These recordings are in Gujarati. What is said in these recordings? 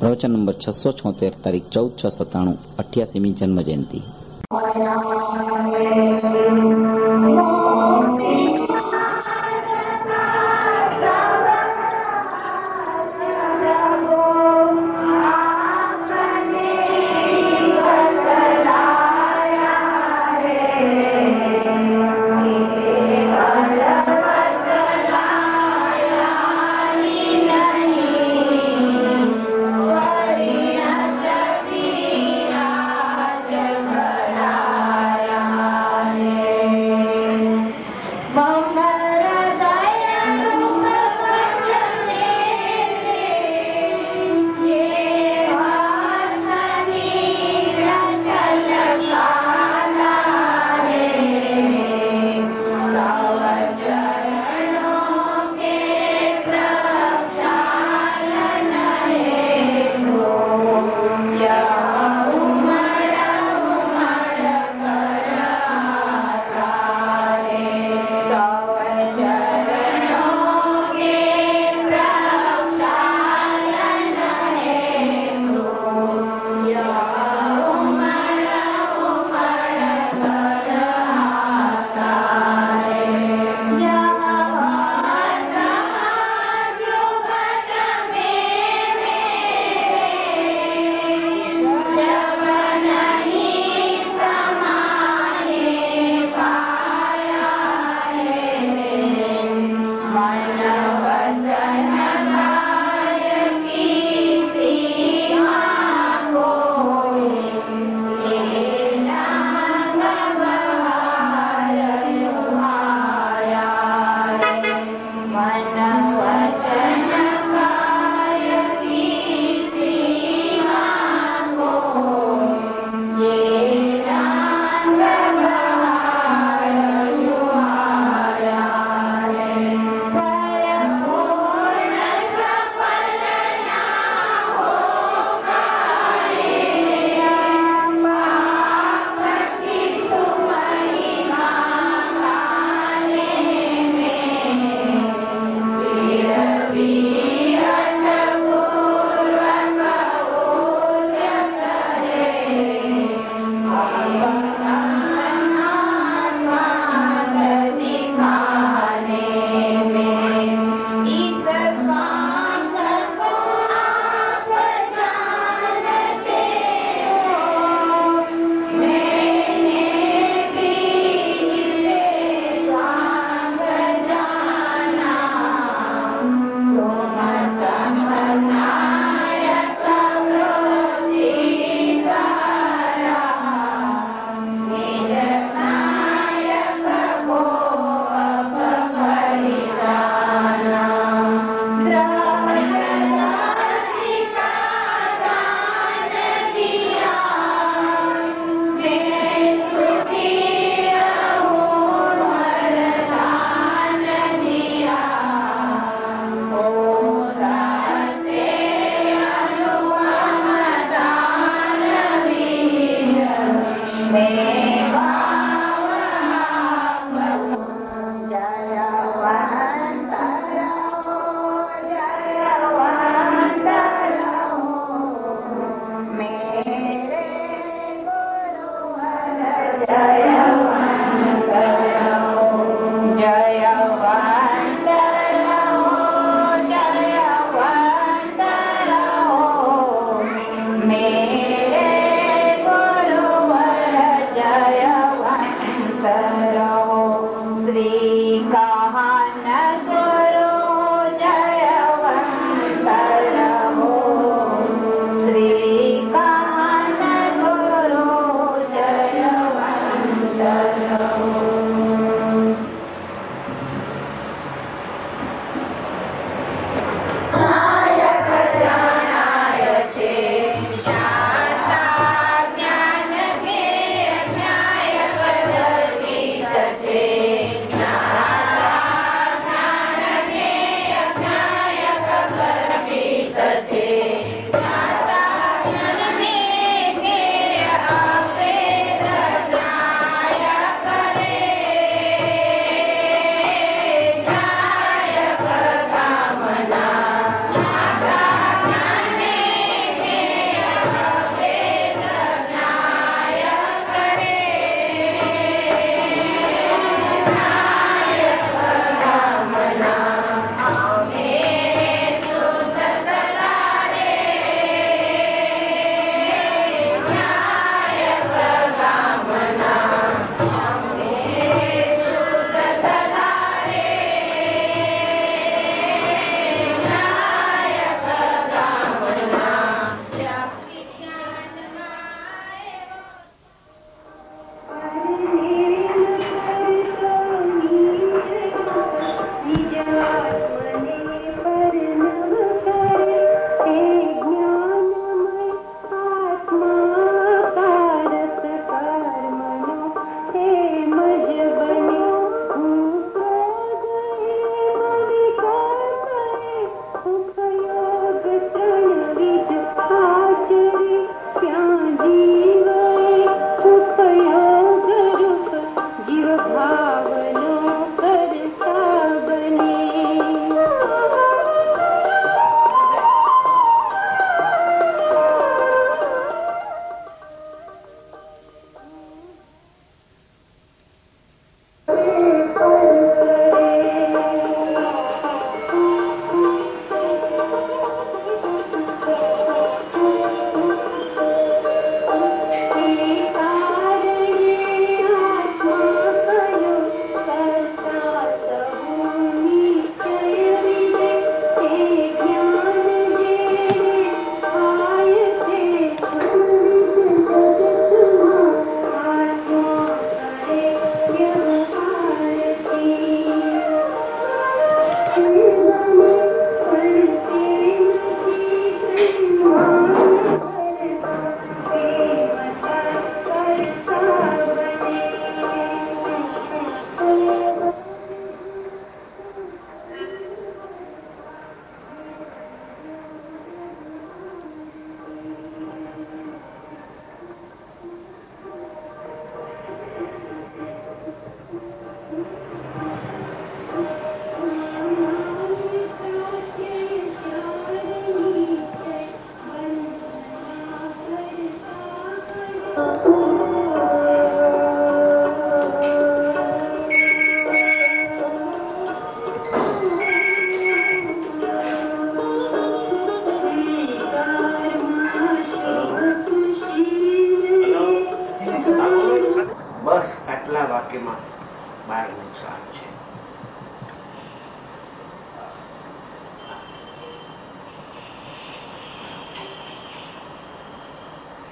प्रवचन नंबर 676 तारीख 14/6/97 88મી जन्म जयंती।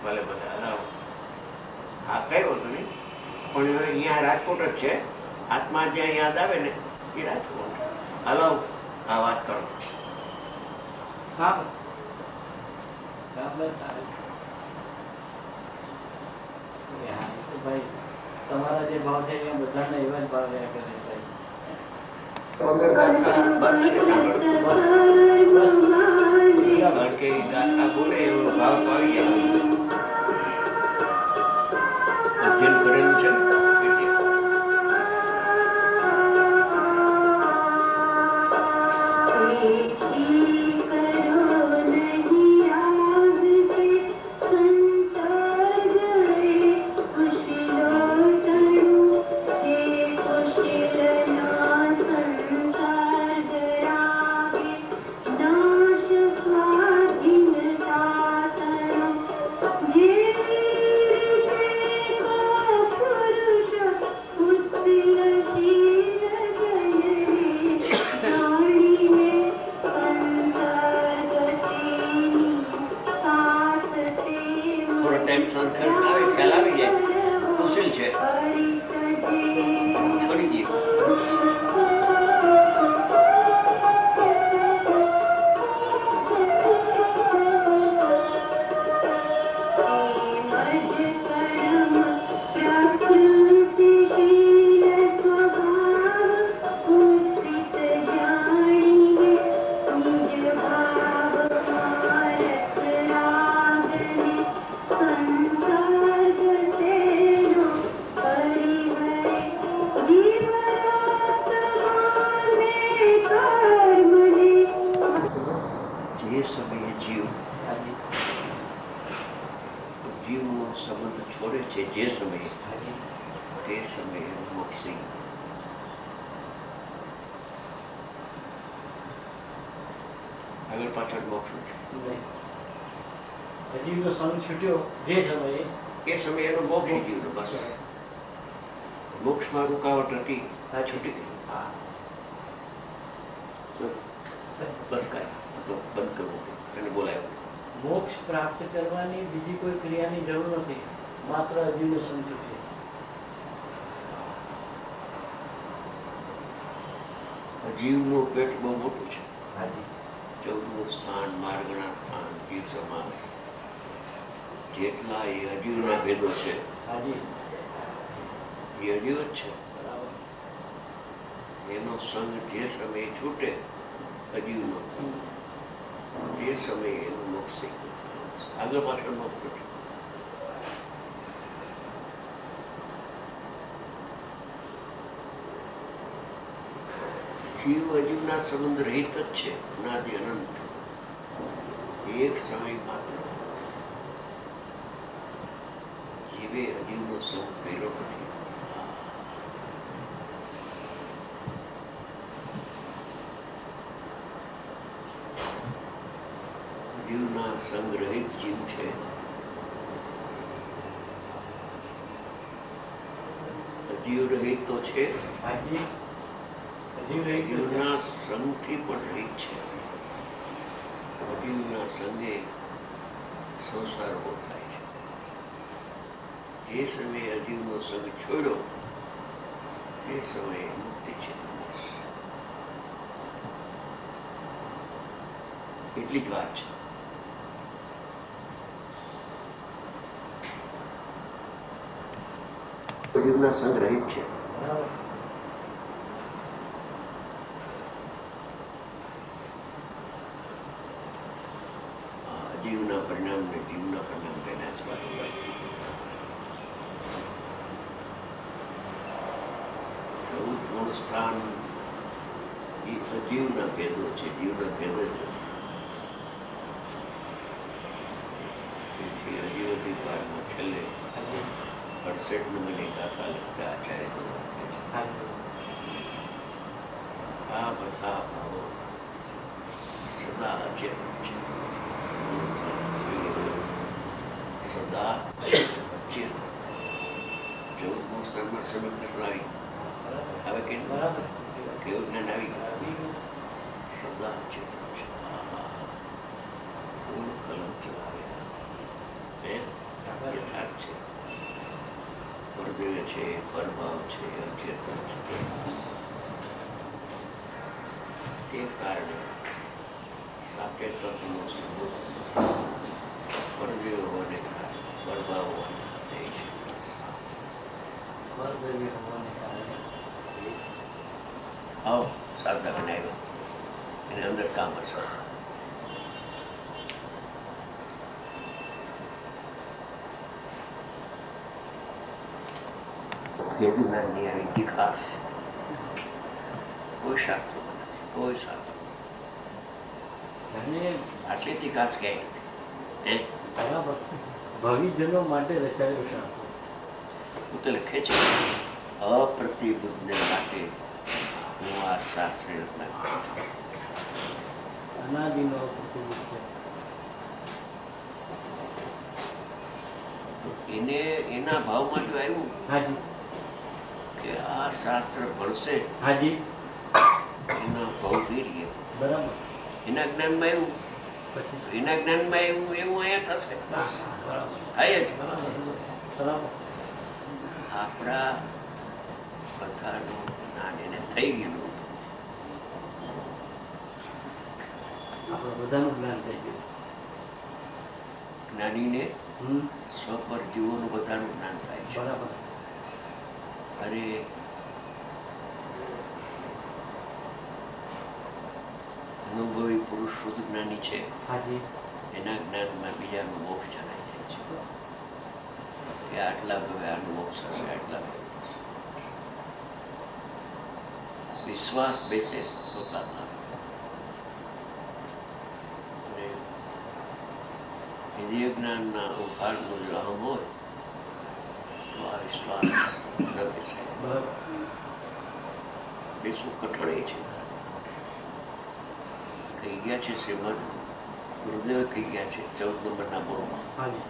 ભલે ભલે હલાવો. હા કઈ વાંધો નહીં, પણ અહીંયા રાજકોટ જ છે. આત્મા જ્યાં યાદ આવે ને એ રાજકોટ. હલાવો, હા વાત કરો. ભાઈ તમારા જે ભાવ છે એ બધાને એવા જ ભાવ રહ્યા કરે ભાઈ. કારણ કે ગાથા બોલે એવો ભાવ તો આવી જાય. અધ્યયન કરેલું છે ને એટલે. જીવનો સંબંધ છોડે છે જે સમયે, તે સમયે મોક્ષી. આગળ પાછળ મોક્ષ નથી. જીવનો સંગ છૂટ્યો જે સમયે, એ સમયે એનો મોક્ષ જીવનો. બસ મોક્ષમાં રૂકાવટ હતી, આ છૂટી ગઈ. બસ કાંઈ તો બંધ કરવું એને બોલાવ્યું. મોક્ષ પ્રાપ્ત કરવાની બીજી કોઈ ક્રિયાની જરૂર નથી, માત્ર અજીવનો સંગ છૂટે. અજીવનું પેટ બહુ મોટું છે. 14મું સ્થાન, માર્ગના સ્થાન, જીવ સમાસ, જેટલા એ અજીવના ભેદો છે એ અજીવ જ છે. એનો સંગ જે સમયે છૂટે અજીવનો, તે સમયે એનું મોક્ષ થઈ ગયું. આગળ પાછળ મોક્ષ નથી. જીવ અજીવના સંબંધ રહિત જ છે, અનાદિ અનંત. એક સમય માત્ર જીવે અજીવનો સંગ કર્યો નથી. અજીવના સંગ રહિત જીવ છે. અજીવ રહિત તો છે, અજીવના સંગથી પણ રહિત છે. અજીવના સંગે સંસાર ઉભો થાય છે. જે સમયે અજીવનો સંગ છોડ્યો તે સમયે મુક્તિ છે. એટલી જ વાત છે. અજીવના સંગ રહિત છે. જીવના પરિણામ ને જીવના પરિણામ બેના જ વાત. મૂળ સ્થાન એ અજીવના ભેદો છે, જીવના ભેદ જ નથી. તેથી અજીવ અધિકારમાં છેલ્લે 68 નંબરની ગાથા લખતા આચાર્ય આ બધા ભાવો સદા અચેત છે. સદા અચેત. 14મું સ્થાનમાં સમીકરણ આવી હવે કે કેવું જ્ઞાન આવી ગયું. સદા અચેત છે. પૂર્ણ કલમ ચલાવે. ગુરુદેવ છે, પરભાવ છે, અચેતન છે. તે કારણે સાકેતનો સ્વરૂપ પરદેવ હોવાને કારણે, પરભાવ હોવાને કારણે એ છે. પરદેવી હોવાને કારણે આવો સાધક ને આવ્યો, એને અંદર કામ હશે. યદુનાથની આવી તીખાસ કોઈ શાસ્ત્ર નથી, કોઈ શાસ્ત્ર અને આટલી તીખાસ ક્યાંય નથી. બરાબર ભવિજનો માટે રચાયેલું શાસ્ત્ર. હું તો લખે છે અપ્રતિબુદ્ધને માટે હું આ શાસ્ત્ર રચના કરું છું. અનાદિનો પ્રતિબુદ્ધ છે. તો એને એના ભાવમાં જો આવ્યું હાજી કે આ શાસ્ત્ર ભણશે, હાજી એના ભાવ ફેરીએ, બરાબર એના જ્ઞાનમાં એવું, પછી એના જ્ઞાનમાં એવું એવું અહીંયા થશે, બરાબર થાય જ. બરાબર આપણા બધાનું જ્ઞાન એને થઈ ગયેલું. આપણે બધાનું જ્ઞાન થઈ ગયું. જ્ઞાનીને સ્વપર જીવોનું બધાનું જ્ઞાન થાય છે. બરાબર અરે અનુભવી પુરુષ શુદ્ધ જ્ઞાની છે, હાજી એના જ્ઞાનમાં બીજાનું મોક્ષ જણાઈ જાય છે કે આટલા ભાવે આનું મોક્ષ હશે, આટલા ભાવે વિશ્વાસ બેસે તો કામ આવે. અને ઇન્દ્રિય જ્ઞાનના ઉભારનો જો અહમ હોય તો આ વિશ્વાસ ન બેસાય. બરાબર બેસવું કઠણ છે. કહી ગયા છે શ્રીમદ ગુરુદેવ કહી ગયા છે 14 નંબરના બોર્ડમાં, હાજી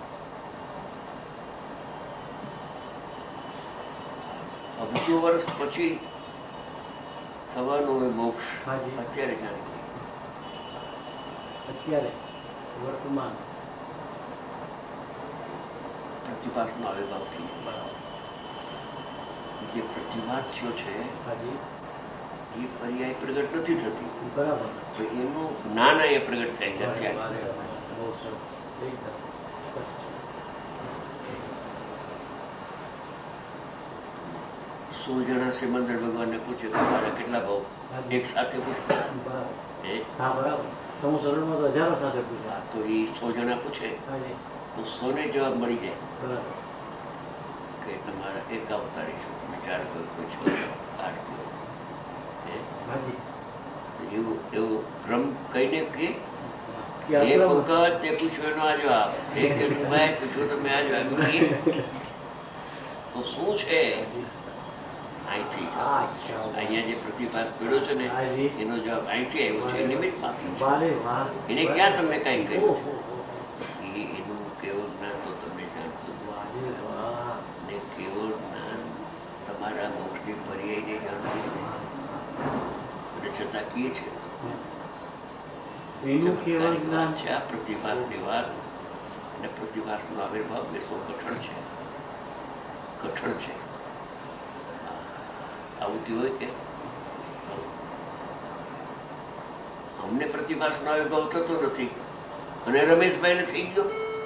અબજો વર્ષ પછી થવાનો હોય મોક્ષ, હાજી. અત્યારે જાણી લે. અત્યારે વર્તમાન પ્રતિભાસનો આવિર્ભાવ થઈ બરાબર જાય. જે પ્રતિભાસ્યો છે હાજી એ પર્યાય પ્રગટ નથી થતી, બરાબર તો એનું જ્ઞાન અહીંયા પ્રગટ થાય છે અત્યારે. બહુ સરસ એકદમ. 100 જણા શ્રીમંદર ભગવાનને પૂછે કે મારા કેટલા ભાવ, એક સાથે પૂછે. હા બરાબર તો હું સરળમાં તો હજારો સાથે પૂછ્યા. તો એ 100 જણા પૂછે હાજી તો 100 ને જવાબ મળી જાય બરાબર કે તમારા એક અવતારી છો, વિચાર કોઈ પૂછો 8 કયો. હાજી એવું એવું ક્રમ કહીને કે કે એક આટલા વખત તે પૂછ્યો એનો આ જવાબ, એક ભાઈ પૂછ્યો તમે આ જવાબ. તો શું છે અહીંથી અચ્છા. અહીંયા જે પ્રતિભાસ પડ્યો છે ને હાજી. એનો જવાબ અહીંથી આવ્યો છે, નિમિત્ત માત્ર છે. વારે વાહ. એને ક્યાં તમને કાંઈ કહ્યું ઓહો, છે? એનું કેવળ જ્ઞાન તો તમને જાણતું જ વારે નથી. વાહ. ને કેવળ જ્ઞાન તમારા મોક્ષની પર્યાયને જાણતું નથી. અને છતાં કહે છે એનું કેવળ જ્ઞાન છે આ પ્રતિભાસની વાત. અને પ્રતિભાસનો આવિર્ભાવ બેસો કઠણ છે, કઠણ છે. આવતી હોય કે અમને પ્રતિભાસનો આવિર્ભાવ થતો નથી અને રમેશભાઈને થઈ ગયો,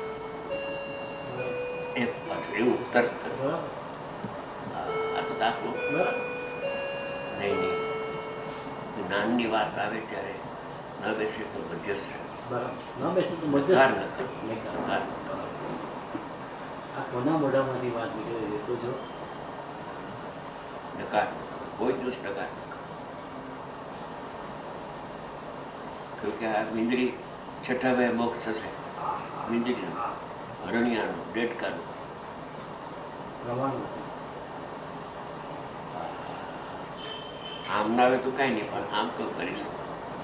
એ પાછું એવું તર્ક કરે. બરાબર આ તો દાખલો બરાબર નહીં. નહીં, જ્ઞાનની વાત આવે ત્યારે ન બેસે તો મધ્યસ્થ રહે. બરાબર ના બેસું તો નકાર મજા નકાર નકાર. નકાર. આ કોના મોઢામાંથી વાત નીકળે છે તો જો નકાર કોઈ દિવસ નકાર. કહ્યું કે આ મીંદડી છઠ્ઠા ભાઈ મોક્ષ થશે. મીંદડીનું, હરણિયાનું, ડેડકાનું. પ્રમાણ આમ ના આવે તો કાંઈ નહીં, પણ આમ તો કરી શકો.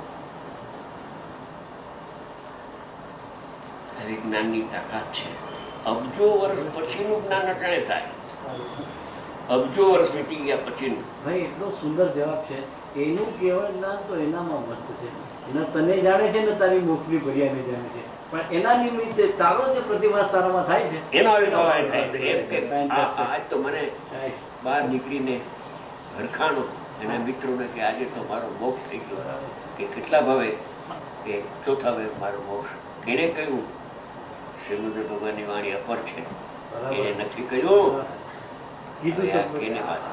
આવી જ્ઞાનની તાકાત છે. અબજો વર્ષ પછીનું જ્ઞાન અટાણે થાય. અબજો વર્ષ વીતી ગયા પછીનું. ભાઈ એટલો સુંદર જવાબ છે. એનું કેવળ જ્ઞાન તો એનામાં મસ્ત છે. એના તને જાણે છે ને તારી મોક્ષની ભર્યાને જાણે છે. પણ એના નિમિત્તે તારો જે પ્રતિભાસ તારામાં થાય છે એનો આવિર્ભાવ થાય છે. એમ કે આજ તો મને બહાર નીકળીને હરખાણો એના મિત્રોને કે આજે તો મારો મોક્ષ થઈ ગયો. કે કેટલા ભાવે કે ચોથા ભાવે મારો મોક્ષ. એને કહ્યું શ્રીમદ ભગવાનની વાણી અપર છે, એને નથી કહ્યું. કીધું કેને વાત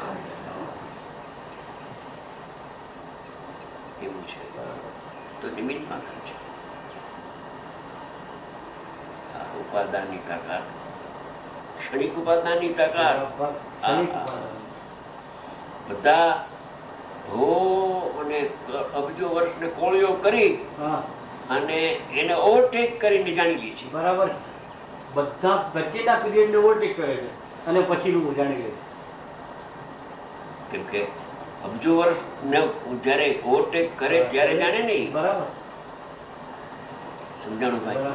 એવું છે. તો નિમિત્ત માત્ર છે. ઉપાદાનની તાકાત, ક્ષણિક ઉપાદાનની તાકાત. બધા હો અને અબજો વર્ષને કોળીઓ કરી અને એને ઓવરટેક કરીને જાણી લે છે. બરાબર. બધા વચ્ચેના પીરિયડને ઓવરટેક કરે છે અને પછીનું જાણી લે છે. કેમ કે અબજો વર્ષ ને જયારે ઓવરટેક કરે ત્યારે જાણે નહીં. બરાબર. સમજાણું ભાઈ?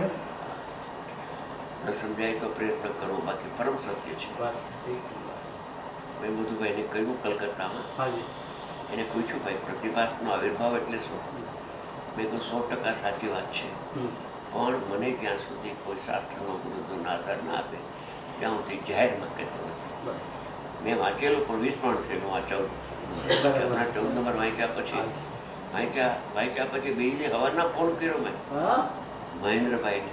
ન સમજાય તો પ્રયત્ન કરો, બાકી પરમ સત્ય છે. મેં બધું ભાઈને કહ્યું કલકત્તામાં. એને પૂછ્યું ભાઈ પ્રતિભાસનો આવિર્ભાવ એટલે શું? મેં કહ્યું 100% સાચી વાત છે, પણ મને જ્યાં સુધી કોઈ શાસ્ત્રનો ગુરુનો આધાર ના આપે ત્યાં સુધી જાહેરમાં કહેતો નથી. મેં વાંચેલું પણ 20 પણ થયેલું વાંચાવું. 14 નંબર વાંચ્યા પછી બીજે હવારના ફોન કર્યો મેં મહેન્દ્રભાઈને,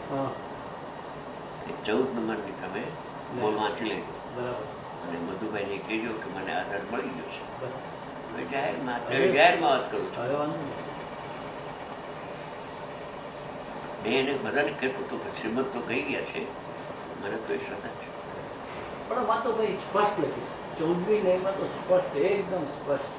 14 નંબરની તમે બોલ વાંચી લેજો અને મધુભાઈને કહેજો કે મને આધાર મળી ગયો છે. જાહેરમાં વાત કરું છું. મેં એને બધાને કહેતો હતો કે શ્રીમદ તો કહી ગયા છે, મને તો એ શ્રદ્ધા છે. પણ વાત તો ભાઈ સ્પષ્ટ લખી છે 14મી લાઈનમાં તો સ્પષ્ટ, એકદમ સ્પષ્ટ.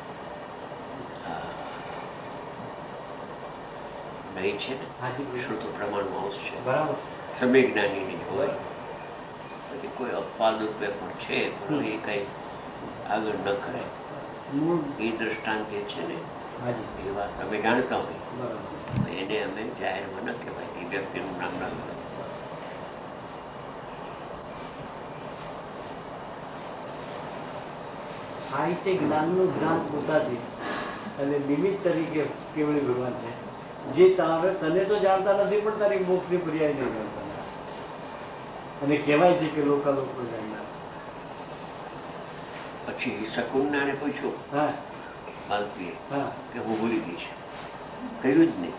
નહીં છે ને, શ્રુતો પ્રમાણમાં અંશ છે. બરાબર. સમય જ્ઞાનીની હોય પછી કોઈ અપવાદ રૂપે પણ છે, પણ એ કઈ આગળ ન કરાય. એ દ્રષ્ટાંત જે છે ને એ વાત અમે જાણતા હોય, એને અમે જાહેરમાં ન કહેવાય, એ વ્યક્તિનું નામ ના કહેવાય. સાહિત્ય જ્ઞાનનું જ્ઞાન પોતાથી અને નિમિત્ત તરીકે કેવળી ભગવાન છે, જે તને તો જાણતા નથી પણ તારી મોક્ષની પર્યાય નહીં જાણતા, અને કહેવાય છે કે લોકો જાણનાર. પછી શકુંનાને પૂછ્યું માલતીએ કે હું ભૂલી ગઈ છે, કહ્યું જ નહીં.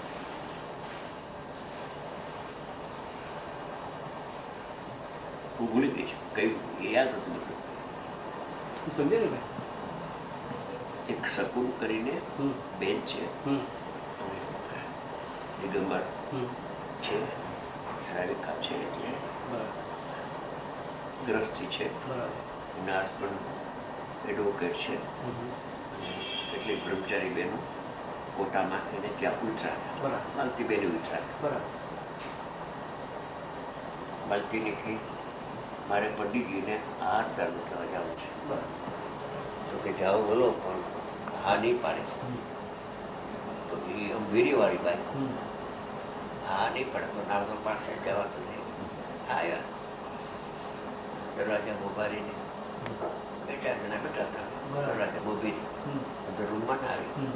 હું ભૂલી ગઈ છું, કહ્યું એ યાદ હતું બધું. સમજે ને? એક શકુન કરીને બેન છે, દિગંબર છે, શ્રાવિકા છે, એટલે ગ્રસ્તી છે. એના હસબન્ડ એડવોકેટ છે, અને કેટલીક બ્રહ્મચારી બહેનો કોટામાં એને ત્યાં ઉતરાયા. માલતી બેને ઉતરાયા. માલતીને કહી મારે પંડિતજીને હાથ ચાલુ કહેવા જવું છે. તો કે જાઓ બોલો, પણ હા નહીં પાડે. તો એ વીરીવાળી બાઈ હા નહીં પડે તો નાનો પાસે જવા તો નહીં. આવ્યા દરવાજા મોબારીને 2-4 જણા બેઠા હતા. દરવાજા મોબી અંદર રૂમમાં ના આવી.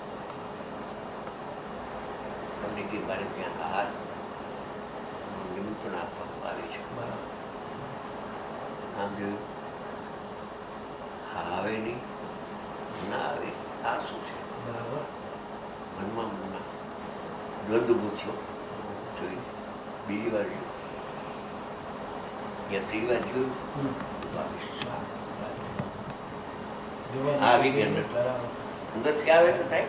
પંડિતજી મારે ત્યાં હાર નિમંત્રણ આપવામાં આવે છે. આમ જોયું, હા આવે નહીં, ના આવે, આ શું છે? મનમાં દ્વંદ ઉભો થયો. જોયું, બીજી વાર જોયું, ત્રીજી વાર જોયું, આવી કે અંદરથી આવે તો થાય.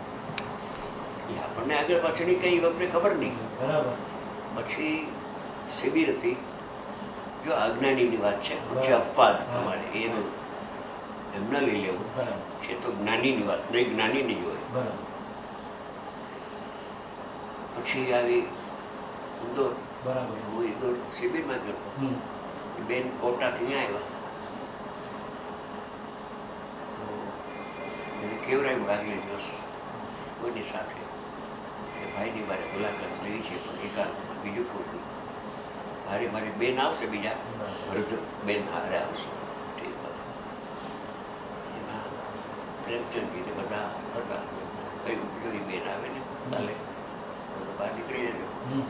આપણને આગળ પાછળની કઈ વખતે ખબર નહીં. પછી શિબિર હતી. જો અજ્ઞાનીની વાત છે, પછી અપવાદ તમારે એનું એમ ન લઈ લેવું છે. તો જ્ઞાનીની વાત નહીં, જ્ઞાનીની જ હોય. પછી આવી ઇન્દોર. હું ઇન્દોર શિબિરમાં ગયો. બેન કોટાથી આવ્યા. એને કેવડાયું આગલે દિવસ કોઈની સાથે કે ભાઈની મારે મુલાકાત લેવી છે, પણ એકાદ બીજું કોઈ મારે બેન આવશે, બીજા વૃદ્ધ બેન હારે આવશે. પ્રેમચંદજી ને બધા હતા. કયું જોઈ બેન આવે ને કાલે તો બહાર નીકળી જજો.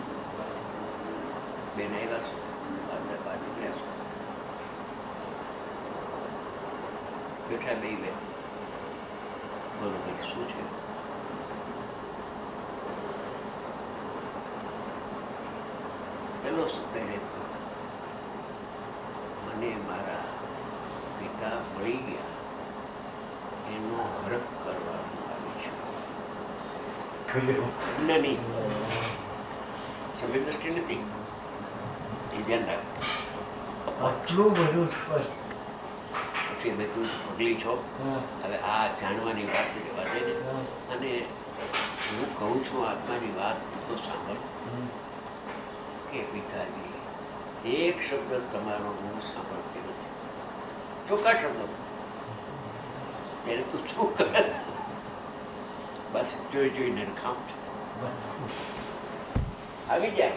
બેન આવ્યા છે, બહાર નીકળ્યા છે. બેઠા બે બેન. બોલો ભાઈ શું છે? પેલો શબ્દ મને મારા પિતા મળી ગયા એનો હરખ કરવાનું આવે છે. નહીં સમય દ્રષ્ટિ નથી એ ધ્યાન રાખ. આટલું બધું સ્પષ્ટ. પછી મેં કહ્યું પગલી છો, હવે આ જાણવાની વાત જવા દે ને, અને હું કહું છું આત્માની વાત તો સાંભળ કે પિતાજી એક શબ્દ તમારો હું સાંભળતી નથી. ચોખ્ખા શબ્દો એને તું શું કરે? બસ જોઈ જોઈને ખામ છે. આવી જાય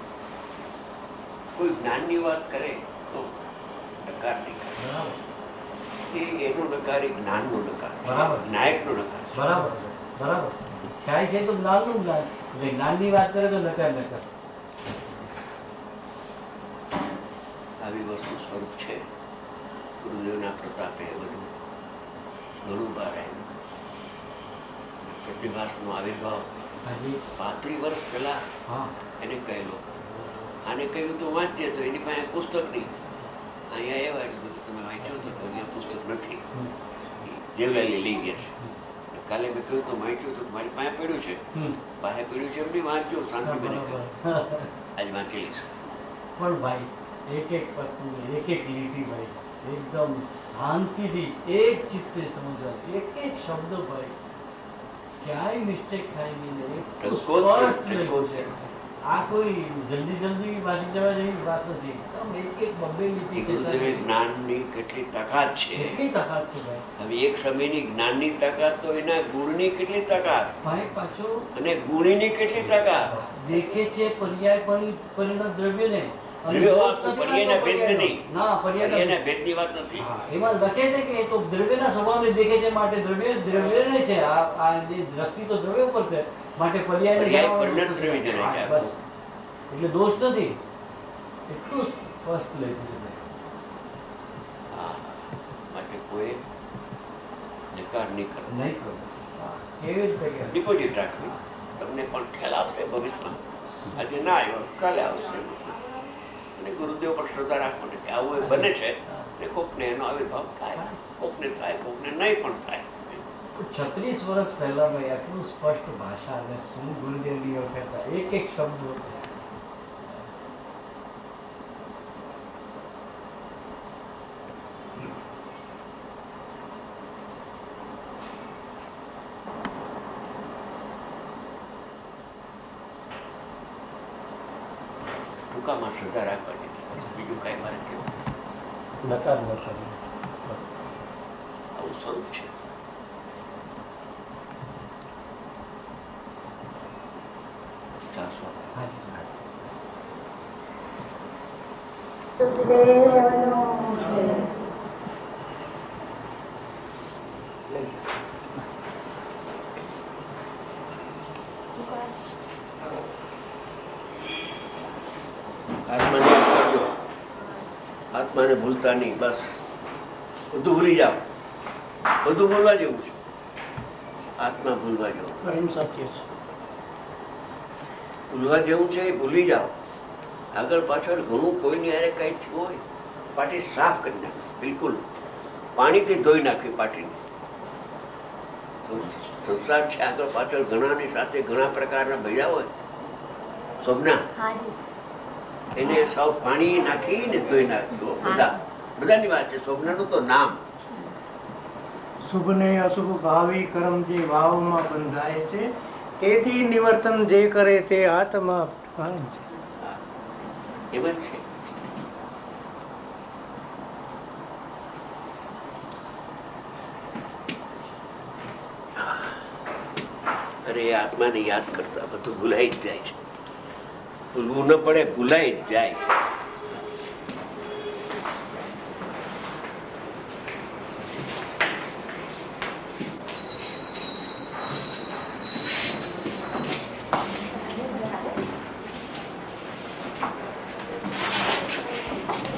કોઈ જ્ઞાનની વાત કરે તો નકાર નહીં કરે. એનો નકાર એ જ્ઞાનનો નકાર, નાયકનો નકાર. બરાબર બરાબર. ખ્યાલ છે તો જ્ઞાનનું જ્ઞાન, એટલે જ્ઞાનની વાત કરે તો નકાર નકાર. આવી વસ્તુ સ્વરૂપ છે. ગુરુદેવના પ્રતાપે બધું ઘણું બહાર આવ્યું. પ્રતિભાસનો આવિર્ભાવ 35 વર્ષ પહેલા એને કહેલો. આને કહ્યું તો વાંચજે, તો એની પાસે પુસ્તક નહીં. અહીંયા એવા બધું તમે વાંચ્યું તો અહીંયા પુસ્તક નથી. દેવલાલી લઈ ગયા છે. કાલે મેં કહ્યું તો વાંચ્યું તો મારી પાસે પડ્યું છે, પાસે પડ્યું છે એમ નહીં વાંચજો, શાંતિ બની આજ વાંચી લઈશું. પણ ભાઈ એક એક પત્ની, એક એક લીટી ભાઈ એકદમ શાંતિથી એક ચિત્તે સમજવા, એક એક શબ્દ ભાઈ ક્યાંય મિસ્ટેક થાય નહીં. આ કોઈ જલ્દી જલ્દી વાંચી જવા જેવી વાત નથી. એકદમ એક એક બબ્બે લીટી. જ્ઞાનની કેટલી તાકાત છે, કેટલી તાકાત છે ભાઈ. હવે એક સમયની જ્ઞાનની તાકાત તો એના ગુણની કેટલી તાકાત, ભાઈ પાછો અને ગુણીની કેટલી તાકાત. દેખે છે પર્યાય પરિણત દ્રવ્ય ને, એમાં લખે છે કે એ તો દ્રવ્યના સ્વભાવને દેખે છે, માટે દ્રવ્ય નહીં છે. આ જે દ્રષ્ટિ તો દ્રવ્ય ઉપર છે, માટે પર્યાય બસ. એટલે દોષ નથી. એટલું સ્પષ્ટ લખ્યું છે માટે કોઈ નિકાર નહીં કરો. કેવી રીતે ડિપોઝિટ રાખવી. તમને પણ ખ્યાલ આવશે ભવિષ્યમાં. આજે ના આવ્યો કાલે આવશે. અને ગુરુદેવ પર શ્રદ્ધા રાખવાની કે આવું એ બને છે ને કોકને એનો આવિર્ભાવ થાય, કોકને થાય, કોકને નહીં પણ થાય. 36 વર્ષ પહેલા ભાઈ આટલું સ્પષ્ટ ભાષા અને શું ગુરુદેવની વખત એક એક શબ્દ. ટૂંકામાં શ્રદ્ધા રાખવાની, બીજું કઈ મારે કેવું નકાર આવું સ્વરૂપ છે. આત્માને ભૂલતા નહીં. બસ બધું ભૂલી જાઓ. બધું ભૂલવા જેવું છે. આત્મા ભૂલવા જેવું સત્ય છે. ભૂલવા જેવું છે એ ભૂલી જાઓ. આગળ પાછળ ઘણું કોઈની હારે કઈ થયું હોય પાટી સાફ કરી નાખી, બિલકુલ પાણીથી ધોઈ નાખી પાટીને. સંસાર છે, આગળ પાછળ ઘણાની સાથે ઘણા પ્રકારના ભર્યા હોય સ્વપ્ના, એને સૌ પાણી નાખીને ધોઈ નાખ્યો. બધાની વાત છે. સ્વપ્નનું તો નામ શુભ ને અશુભ ભાવી કર્મ જે ભાવમાં બંધાય છે, તેથી નિવર્તન જે કરે તે આત્મા એમ જ છે. અરે આત્માને યાદ કરતા બધું ભૂલાઈ જ જાય છે. ભૂલવું ન પડે, ભૂલાઈ જ જાય.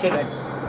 છે.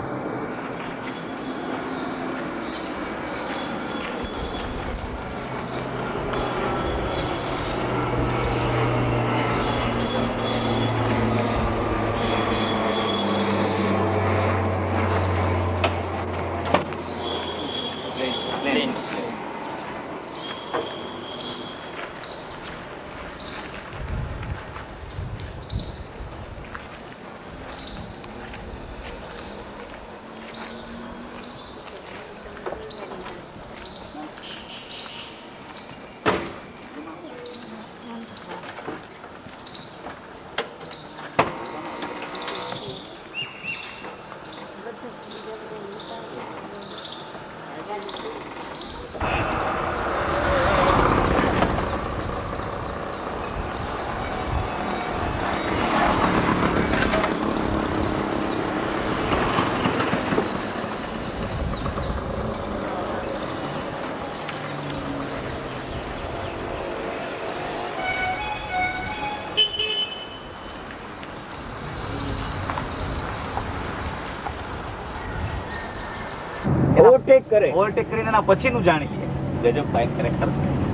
ઓવરટેક કરીને એના પછીનું જાણીએ. ગજબ ફાઇન ખરેખર.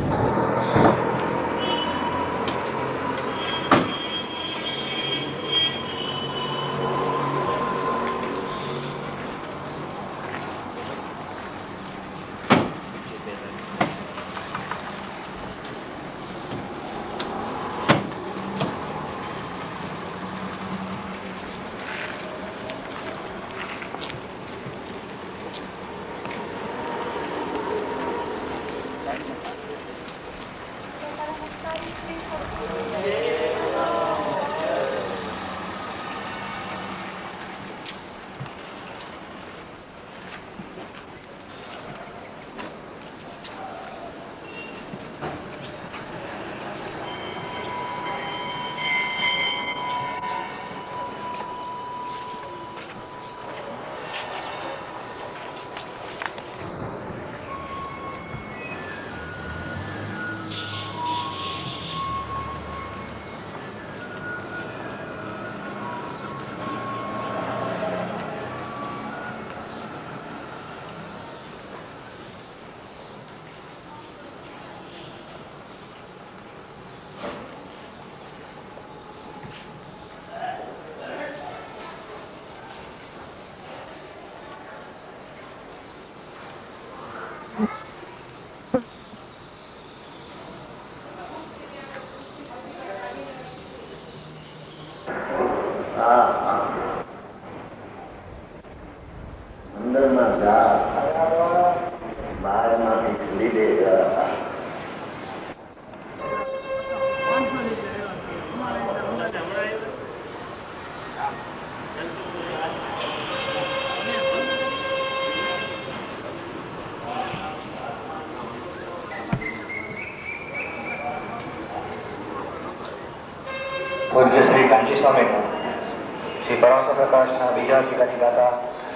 પૂજ્ય શ્રી કાંચી સ્વામીનું શ્રી પરમાત્મા પ્રકાશના બીજા ટીકાની ગાથા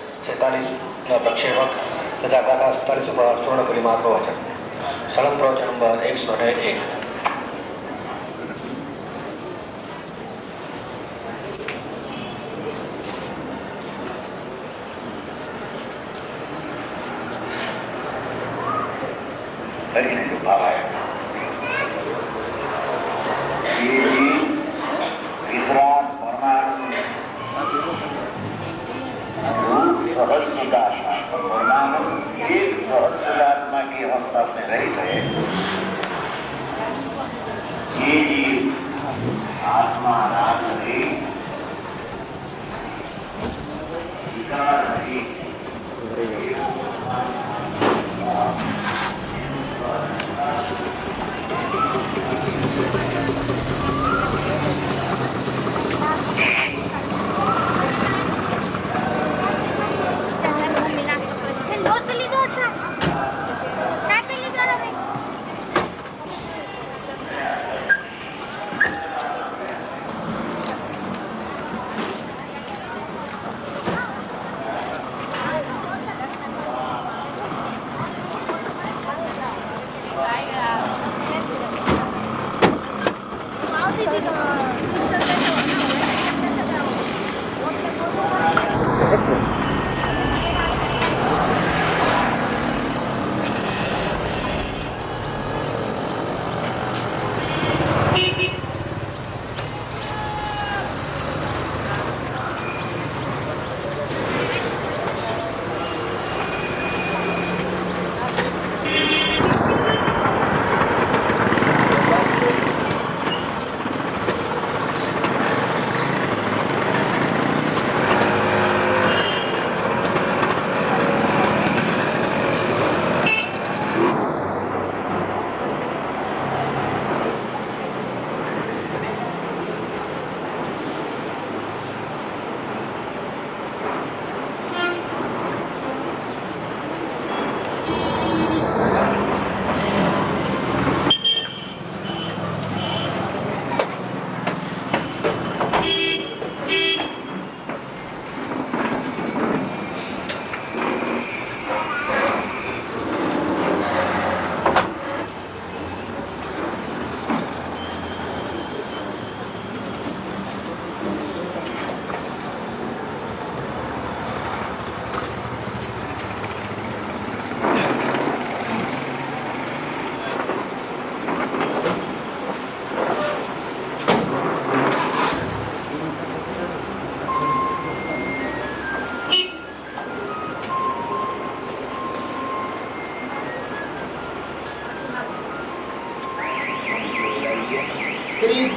46 પ્રક્ષેપક તથા ગાથા 47 ઉપર પૂર્ણપુરી મહાપ્રવચન સળંગ પ્રવચન નંબર 101. કરીને જો ભાવ આવ્યો विश्राम परमाणु सहज निकालना परमाणु एक सहज आत्मा की अवस्था में रहित है. ये जीव आत्मा रात रही विकार रही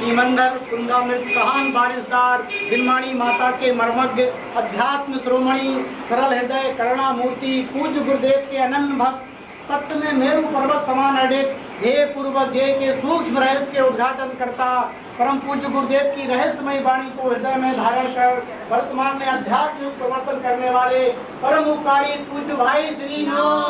सीमंदर कुंदामृत कहान बारिशदार दिनमाणी माता के मर्मज्ञ अध्यात्म श्रोमणी सरल हृदय करुणा मूर्ति पूज्य गुरुदेव के अनन्य भक्त तत्व में मेरु पर्वत समान अडित ध्येय पूर्वक ध्येय के सूक्ष्म रहस्य के उद्घाटन करता परम पूज्य गुरुदेव की रहस्यमय वाणी को हृदय में धारण कर वर्तमान में अध्यात्म युग प्रवर्तन करने वाले परम उपकारी पूज्य भाई श्री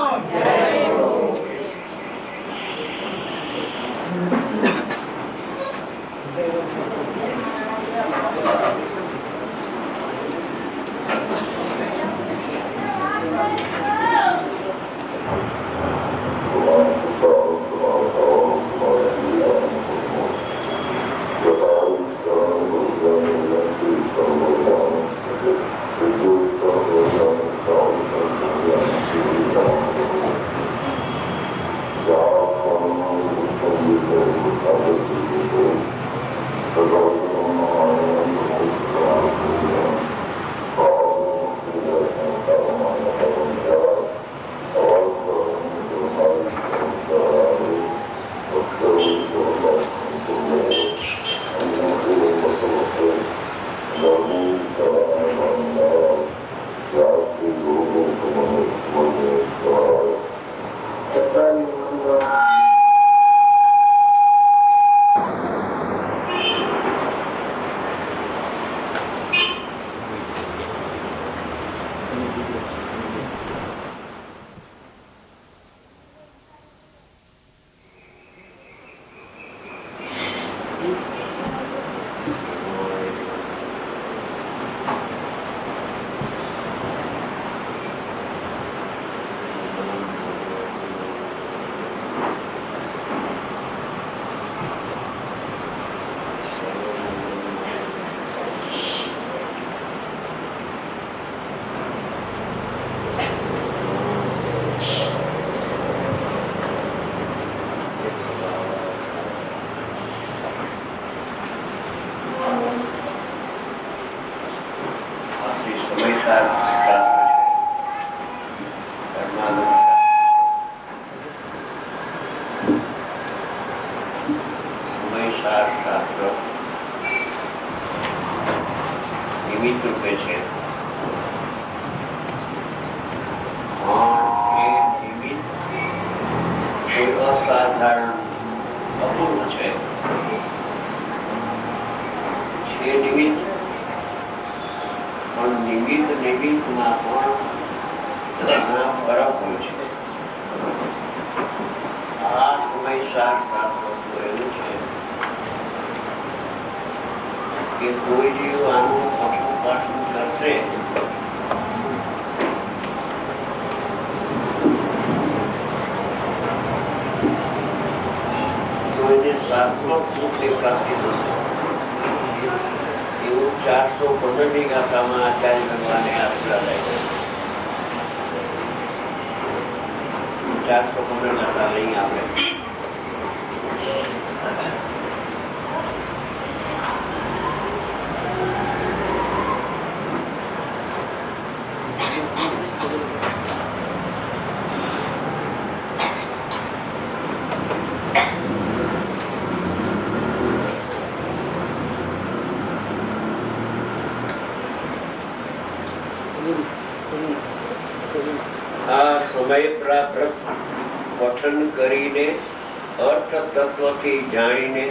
પઠન કરીને અર્થ તત્વથી જાણીને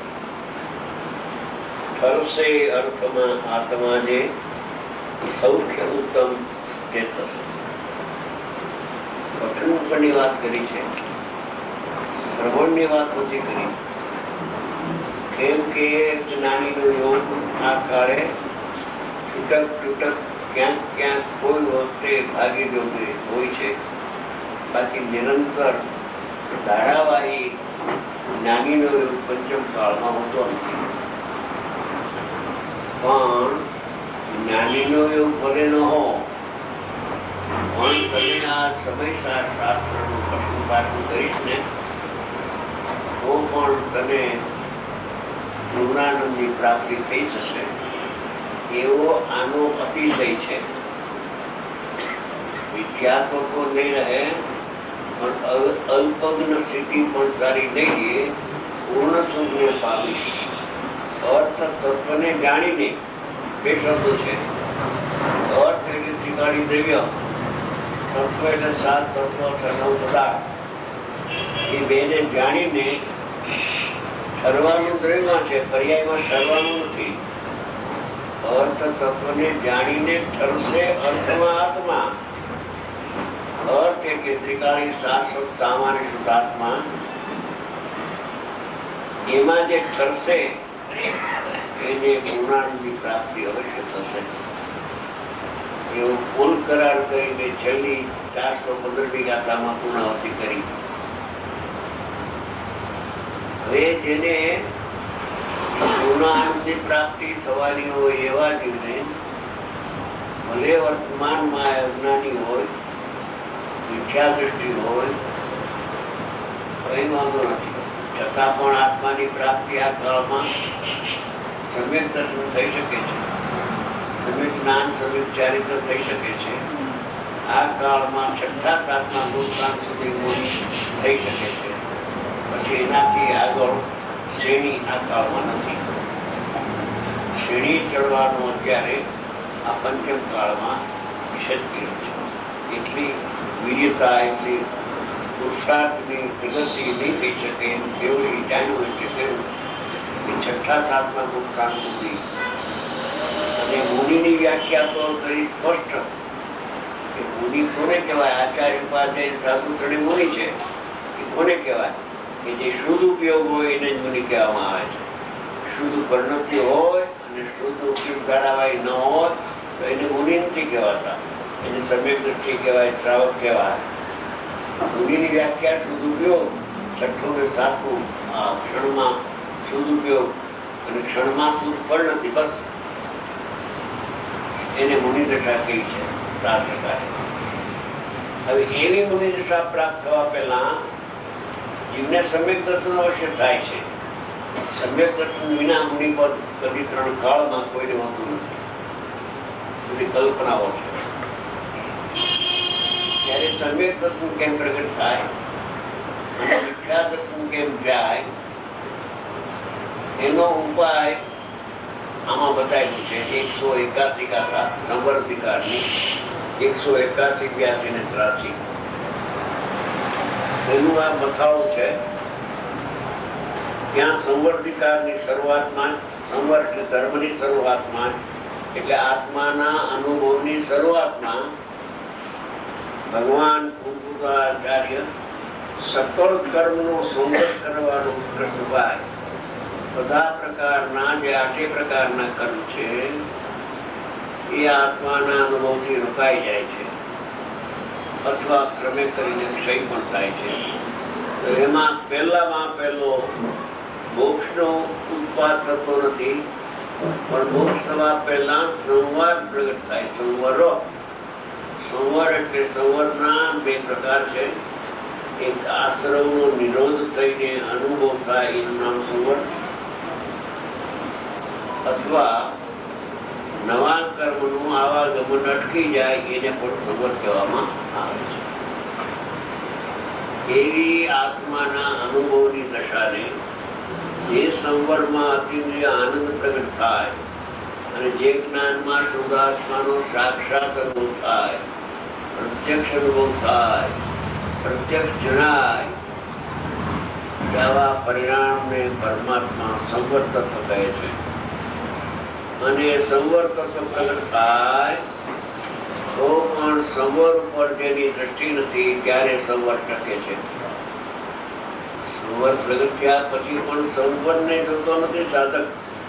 ઠરશે અર્થમાં આત્મા જે સૌખ્ય ઉત્તમ તે થશે. પઠન ઉપરની વાત કરી છે, શ્રવણની વાત ઓછી કરી. કેમ કે જ્ઞાનીનો યોગ આ કાળે છૂટક ક્યાંક કોઈ વખતે ભાગી જવું હોય છે, બાકી નિરંતર ધારાવાહી જ્ઞાનીનો યોગ પંચમ કાળમાં હોતો નથી. પણ જ્ઞાનીનો યોગ ભલે ન હો, પણ તમે આ સમયસાર શાસ્ત્રનું પઠન પાઠન કરીશ ને તો પણ તને પૂર્ણાનંદની પ્રાપ્તિ થઈ જશે. એવો આનો અતિશય છે. વિદ્યાત્મકો નહીં રહે પણ અલ્પજ્ઞ સ્થિતિ પણ તારી નહીં, પૂર્ણ સુખને પામીશ. અર્થ તત્વને જાણીને બે શબ્દો છે. અર્થ એટલે ત્રિકાળી દ્રવ્ય, તત્વ એટલે 7 તત્વ 9 પદાર્થ. એ બેને જાણીને ઠરવાનું દ્રવ્ય છે, પર્યાયમાં ઠરવાનું નથી. અર્થ તત્વને જાણીને ઠરશે અર્થમાં આત્મા. અર્થ એટલે ત્રિકાળી શાશ્વત સામાન્ય શુદ્ધાત્મા. એમાં જે ઠરશે એને પૂર્ણાનંદની પ્રાપ્તિ અવશ્ય થશે. એવું કુલ કરાર કરીને છેલ્લી 415મી ગાથામાં પૂર્ણાવતી કરી. હવે જેને પૂર્ણાનંદની પ્રાપ્તિ થવાની હોય એવા જીવને ભલે વર્તમાનમાં અજ્ઞાની હોય, મિથ્યા દ્રષ્ટિ હોય, કઈ વાંધો નથી, છતાં પણ આત્માની પ્રાપ્તિ આ કાળમાં સમ્યક દર્શન થઈ શકે છે, સમ્યક જ્ઞાન, સમ્યક ચારિત્ર થઈ શકે છે. આ કાળમાં 6ઠા 7મા ગુણકાન સુધી થઈ શકે છે. પછી એનાથી આગળ શ્રેણી આ કાળમાં નથી. શ્રેણી ચડવાનું અત્યારે આ પંચમ કાળમાં શક્ય છે. એટલી વીર્યતા, એટલી પુરુષાર્થની પ્રગતિ નહીં થઈ શકે એમ કેવડી જાણ્યું એટલે કહ્યું કે 6ઠા 7મા ગુણકાન સુધી. અને મુનિની વ્યાખ્યા તો કરી સ્પષ્ટ કે મુનિ કોને કહેવાય? આચાર્ય ઉપાધ્યાય સાધુ ત્રણે મુનિ છે. એ કોને કહેવાય? કે જે શુદ્ધ ઉપયોગ હોય એને જ મુનિ કહેવામાં આવે છે. શુદ્ધ પરિણતિ હોય અને શુદ્ધ ઉપયોગ ધારાવાહી ન હોય તો એને મુનિ નથી કહેવાતા. એને સમ્યક દ્રષ્ટિ કહેવાય, શ્રાવક કહેવાય. મુનિની વ્યાખ્યા શુદ્ધ ઉપયોગ, 6ઠું ને 7મું આ ક્ષણમાં શુદ્ધ ઉપયોગ અને ક્ષણમાં શુદ્ધ પરિણતિ, બસ એને મુનિદશા કહી છે. 7 પ્રકારે. હવે એવી મુનિદશા પ્રાપ્ત થવા પહેલા જીવને સમ્યક દર્શન અવશ્ય થાય છે. સમ્યક દર્શન વિના મુનિપદ કદી 3 કાળમાં કોઈને હોતું નથી. બધી કલ્પનાઓ છે. ત્યારે સમ્યક દર્શન કેમ પ્રગટ થાય અને મિથ્યા દર્શન કેમ જાય એનો ઉપાય આમાં બતાવેલું છે. 181 ગાથા સંવર્ધિકારની, 181, 82 ને 83. એનું આ મથાળું છે. ત્યાં સંવર્ધિકારની શરૂઆતમાં, સંવર એટલે ધર્મની શરૂઆતમાં, એટલે આત્માના અનુભવની શરૂઆતમાં ભગવાન પૂર્વાચાર્ય સકળ કર્મનો સંવર કરવાનો ઉત્કૃષ્ટ ઉપાય, બધા પ્રકારના જે 8 પ્રકારના કર્મ છે એ આત્માના અનુભવથી રોકાઈ જાય છે અથવા ક્રમે કરીને ક્ષય પણ થાય છે. તો એમાં પહેલામાં પહેલો મોક્ષનો ઉત્પાદ થતો નથી, પણ મોક્ષ થવા પહેલા સંવાર પ્રગટ થાય. સંવર એટલે સંવરના 2 પ્રકાર છે. એક આશ્રવનો નિરોધ થઈને અનુભવ થાય એનું નામ સંવર, અથવા નવા કર્મનું આવાગમન અટકી જાય એને પણ સંવર કહેવામાં આવે છે. એવી આત્માના અનુભવની દશાને જે સંવરમાં અતિન્દ્રિય આનંદ પ્રગટ થાય અને જે જ્ઞાનમાં શુદ્ધાત્માનો સાક્ષાત અનુભવ થાય, પ્રત્યક્ષ અનુભવ થાય, પ્રત્યક્ષ જણાય, આવા પરિણામને પરમાત્મા સંવર તત્વ કહે છે. અને સંવર તત્વ પ્રગટ થાય તો પણ સંવર ઉપર જેની દ્રષ્ટિ નથી ત્યારે સંવર ટકે છે. સંવર પ્રગટ થયા પછી પણ સંવરને જોતો નથી સાધક.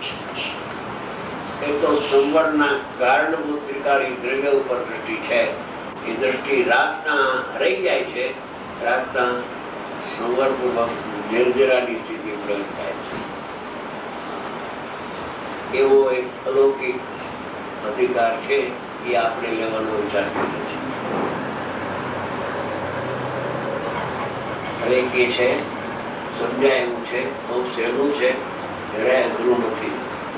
એ તો સંવરના કારણભૂત ત્રિકાળી દ્રવ્ય ઉપર દ્રષ્ટિ છે. એ દ્રષ્ટિ રાખતા રહી જાય છે, રાખતા સંવરપૂર્વક નિર્જરાની સ્થિતિ પ્રગટ થાય છે. એવો એક અલૌકિક અધિકાર છે, એ આપણે લેવાનો વિચાર કર્યો છે. હવે કે છે સમજાય એવું છે, બહુ સહેલું છે, જરાય અઘરું નથી.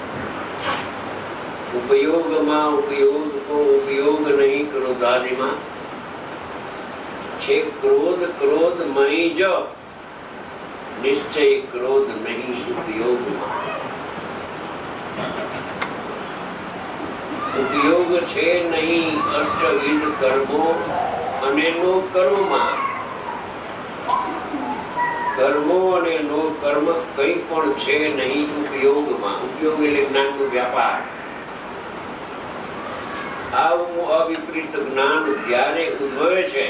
ઉપયોગમાં ઉપયોગ તો ઉપયોગ નહીં ક્રોધાદિમાં છે. ક્રોધ ક્રોધમય જ નિશ્ચય ક્રોધ નહીં ઉપયોગમાં. ઉપયોગ છે નહીં અષ્ટવિધ કર્મો અને નો કર્મમાં. કર્મો અને નો કર્મ કઈ પણ છે નહીં ઉપયોગમાં. ઉપયોગ એટલે જ્ઞાનનો વ્યાપાર. આવું અવિપરીત જ્ઞાન જ્યારે ઉદ્ભવે છે,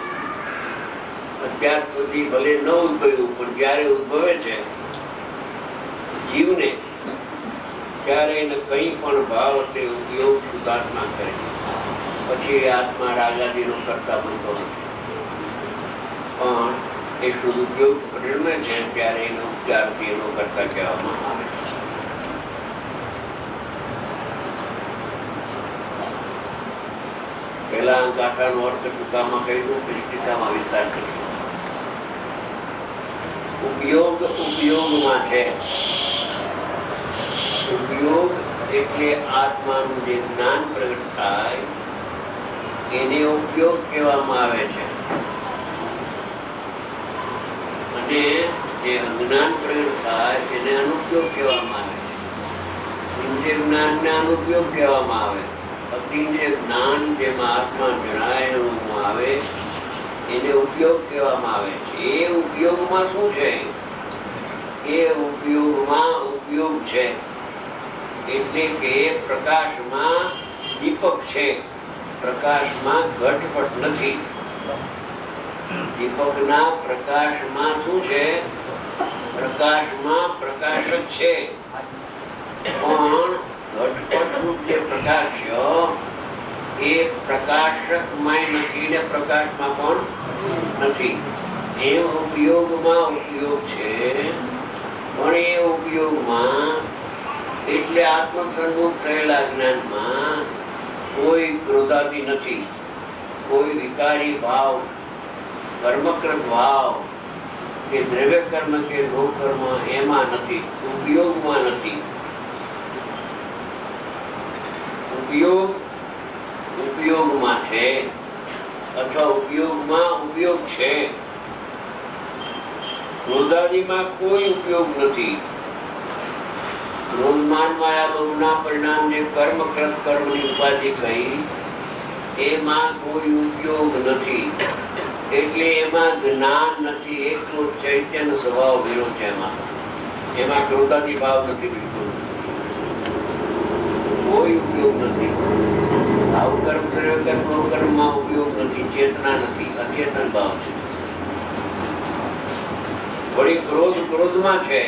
અત્યાર સુધી ભલે ન ઉદ્ભવ્યું પણ જ્યારે ઉદ્ભવે છે જીવને, ત્યારે એને કઈ પણ ભાવ તે ઉપયોગ સુધારણા કરે, પછી આત્મા રાગાદીનો કરતા બનતો નથી. પણ એ સદુપયોગ પરિણમે છે ત્યારે એનો ઉપચારથી એનો કરતા કહેવામાં આવે છે. પહેલા ગાંઠાનો અર્થ ટૂંકામાં કહ્યું, પછી ટીકામાં વિસ્તાર કર્યો. ઉપયોગ ઉપયોગમાં છે. ઉપયોગ એટલે આત્માનું જે જ્ઞાન પ્રગટ થાય એને ઉપયોગ કહેવામાં આવે છે. અને જે અજ્ઞાન પ્રગટ થાય એને અનુપયોગ કહેવામાં આવે છે. ઇન્દ્રિય જ્ઞાનને અનુપયોગ કહેવામાં આવે. અતિન્દ્રિય જ્ઞાન જેમાં આત્મા જણાયેલું આવે એને ઉપયોગ કહેવામાં આવે છે. એ ઉપયોગમાં શું છે? એ ઉપયોગમાં ઉપયોગ છે. એટલે કે પ્રકાશમાં દીપક છે, પ્રકાશમાં ઘટપટ નથી. દીપકના પ્રકાશમાં શું છે? પ્રકાશમાં પ્રકાશક છે, પણ ઘટપટ રૂપ જે પ્રકાશ એ પ્રકાશકમાં નથી ને પ્રકાશમાં પણ નથી. એ ઉપયોગમાં ઉપયોગ છે, પણ એ ઉપયોગમાં એટલે આત્મસન્મુખ થયેલા જ્ઞાનમાં કોઈ ક્રોધાદી નથી, કોઈ વિકારી ભાવ, કર્મકૃત ભાવ કે દ્રવ્ય કર્મ કે નો કર્મ એમાં નથી, ઉપયોગમાં નથી. ઉપયોગ ઉપયોગમાં છે અથવા ઉપયોગમાં ઉપયોગ છે. ક્રોધાદીમાં કોઈ ઉપયોગ નથી. ક્રોધમાન માયા લોભના પરિણામ જે કર્મકૃત કર્મની ઉપાધિ કહી એમાં કોઈ ઉપયોગ નથી. એટલે એમાં જ્ઞાન નથી, એકલો ચૈતન્ય સ્વભાવ ભેળો છે. એમાં ક્રોધાદી ભાવ નથી, બિલકુલ કોઈ ઉપયોગ નથી. ભાવ કર્મ દ્રવ્ય કર્મ કર્મમાં ઉપયોગ નથી, ચેતના નથી, અચેતન ભાવ છે. વળી ક્રોધ ક્રોધમાં છે.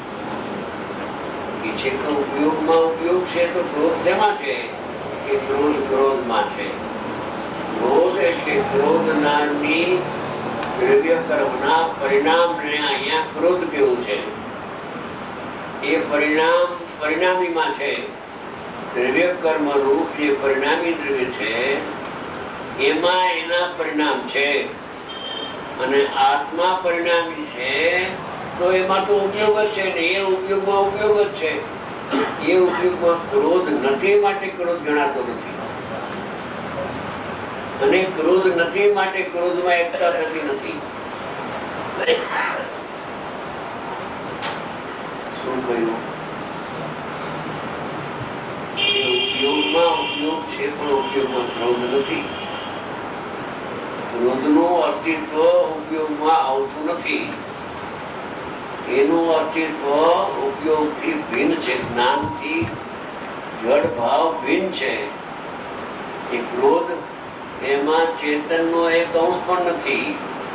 છે તો ઉપયોગમાં ઉપયોગ છે, તો ક્રોધ શેમાં છે? કે ક્રોધ ક્રોધમાં છે. ક્રોધ એટલે ક્રોધ નામની દ્રવ્ય કર્મના પરિણામને અહીંયા ક્રોધ કેવું છે. એ પરિણામ પરિણામીમાં છે. દ્રવ્ય કર્મ રૂપ જે પરિણામી દ્રવ્ય છે એમાં એના પરિણામ છે. અને આત્મા પરિણામી છે તો એમાં તો ઉપયોગ જ છે ને. એ ઉપયોગમાં ઉપયોગ જ છે. એ ઉપયોગમાં ક્રોધ નથી માટે ક્રોધ જણાતો નથી, અને ક્રોધ નથી માટે ક્રોધમાં એકતા થતી નથી. શું કહ્યું? ઉપયોગમાં ઉપયોગ છે પણ ઉપયોગમાં ક્રોધ નથી. ક્રોધનું અસ્તિત્વ ઉપયોગમાં આવતું નથી. એનું અસ્તિત્વ ઉપયોગથી ભિન્ન છે, જ્ઞાનથી જડ ભાવ ભિન્ન છે. એ ક્રોધ એમાં ચેતનનો એક અંશ પણ નથી,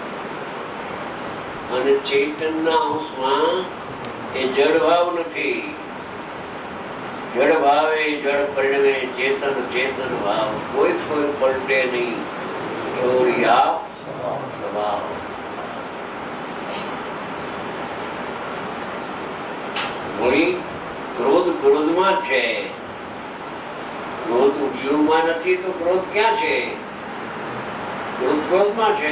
અને ચેતનના અંશમાં એ જડ ભાવ નથી. જડ ભાવે જડ પરિણમે, ચેતન ચેતન ભાવ, કોઈ કોઈ પલટે નહીં. ચોરિયા સ્વભાવ. વળી ક્રોધ ક્રોધમાં છે. ક્રોધ ઉપયોગમાં નથી તો ક્રોધ ક્યાં છે? ક્રોધ ક્રોધમાં છે.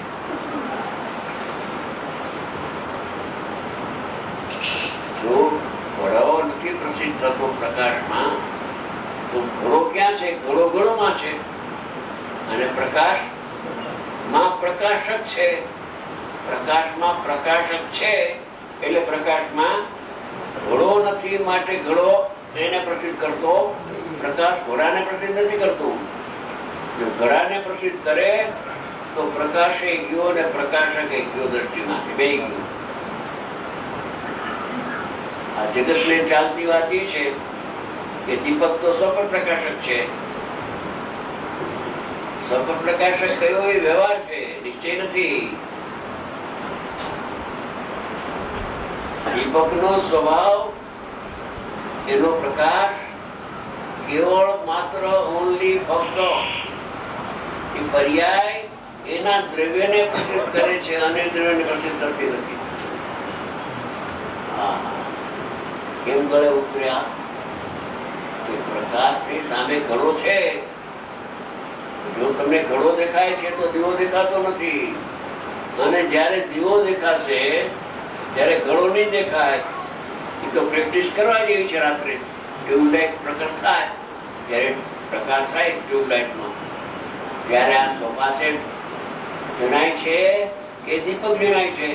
જો ઘડો નથી પ્રસિદ્ધ થતો પ્રકાશમાં, તો ઘડો ક્યાં છે? ઘડો ઘડોમાં છે. અને પ્રકાશમાં પ્રકાશક છે. પ્રકાશમાં પ્રકાશક છે એટલે પ્રકાશમાં ઘડો નથી માટે ઘડો એને પ્રસિદ્ધ કરતો, પ્રકાશ ઘોડાને પ્રસિદ્ધ નથી કરતું. જો ઘોડાને પ્રસિદ્ધ કરે તો પ્રકાશે ગયો અને પ્રકાશકે ગયો દ્રષ્ટિમાંથી, બે ગયું. આ જગતને ચાલતી વાત એ છે કે દીપક તો સ્વપ્ન પ્રકાશક છે. સ્વપ્ન પ્રકાશક કયો એ વ્યવહાર છે, નિશ્ચય નથી. દીપકનો સ્વભાવ, એનો પ્રકાશ કેવળ માત્ર ઓનલી ફક્ત એ પર્યાય એના દ્રવ્યને પ્રસિદ્ધ કરે છે અને દ્રવ્યને પ્રસિદ્ધ કરતી નથી. કેમ ગળે ઉતર્યા કે પ્રકાશની સામે ઘડો છે. જો તમને ઘડો દેખાય છે તો દીવો દેખાતો નથી, અને જયારે દીવો દેખાશે ત્યારે ઘડો નહીં દેખાય. એ તો પ્રેક્ટિસ કરવા જેવી છે. રાત્રે ટ્યુબલાઇટ પ્રકાશ થાય ત્યારે પ્રકાશ થાય ટ્યુબલાઇટમાં, ત્યારે આ સોફા સેટ જણાય છે કે દીપક જણાય છે?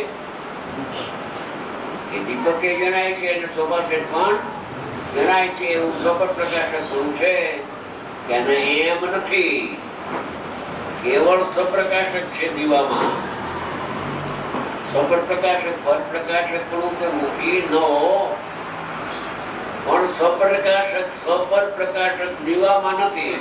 એ દીપકે જણાય છે અને સોફા સેટ પણ જણાય છે. એવું સ્વપ્ન પ્રકાશક ગુણ છે કે એમ નથી, કેવળ સ્વપ્રકાશક છે દીવામાં. સ્વપ્ન પ્રકાશક પર પ્રકાશક પણ મૂકી ન, પણ સ્વપર પ્રકાશક દીવામાં નથી.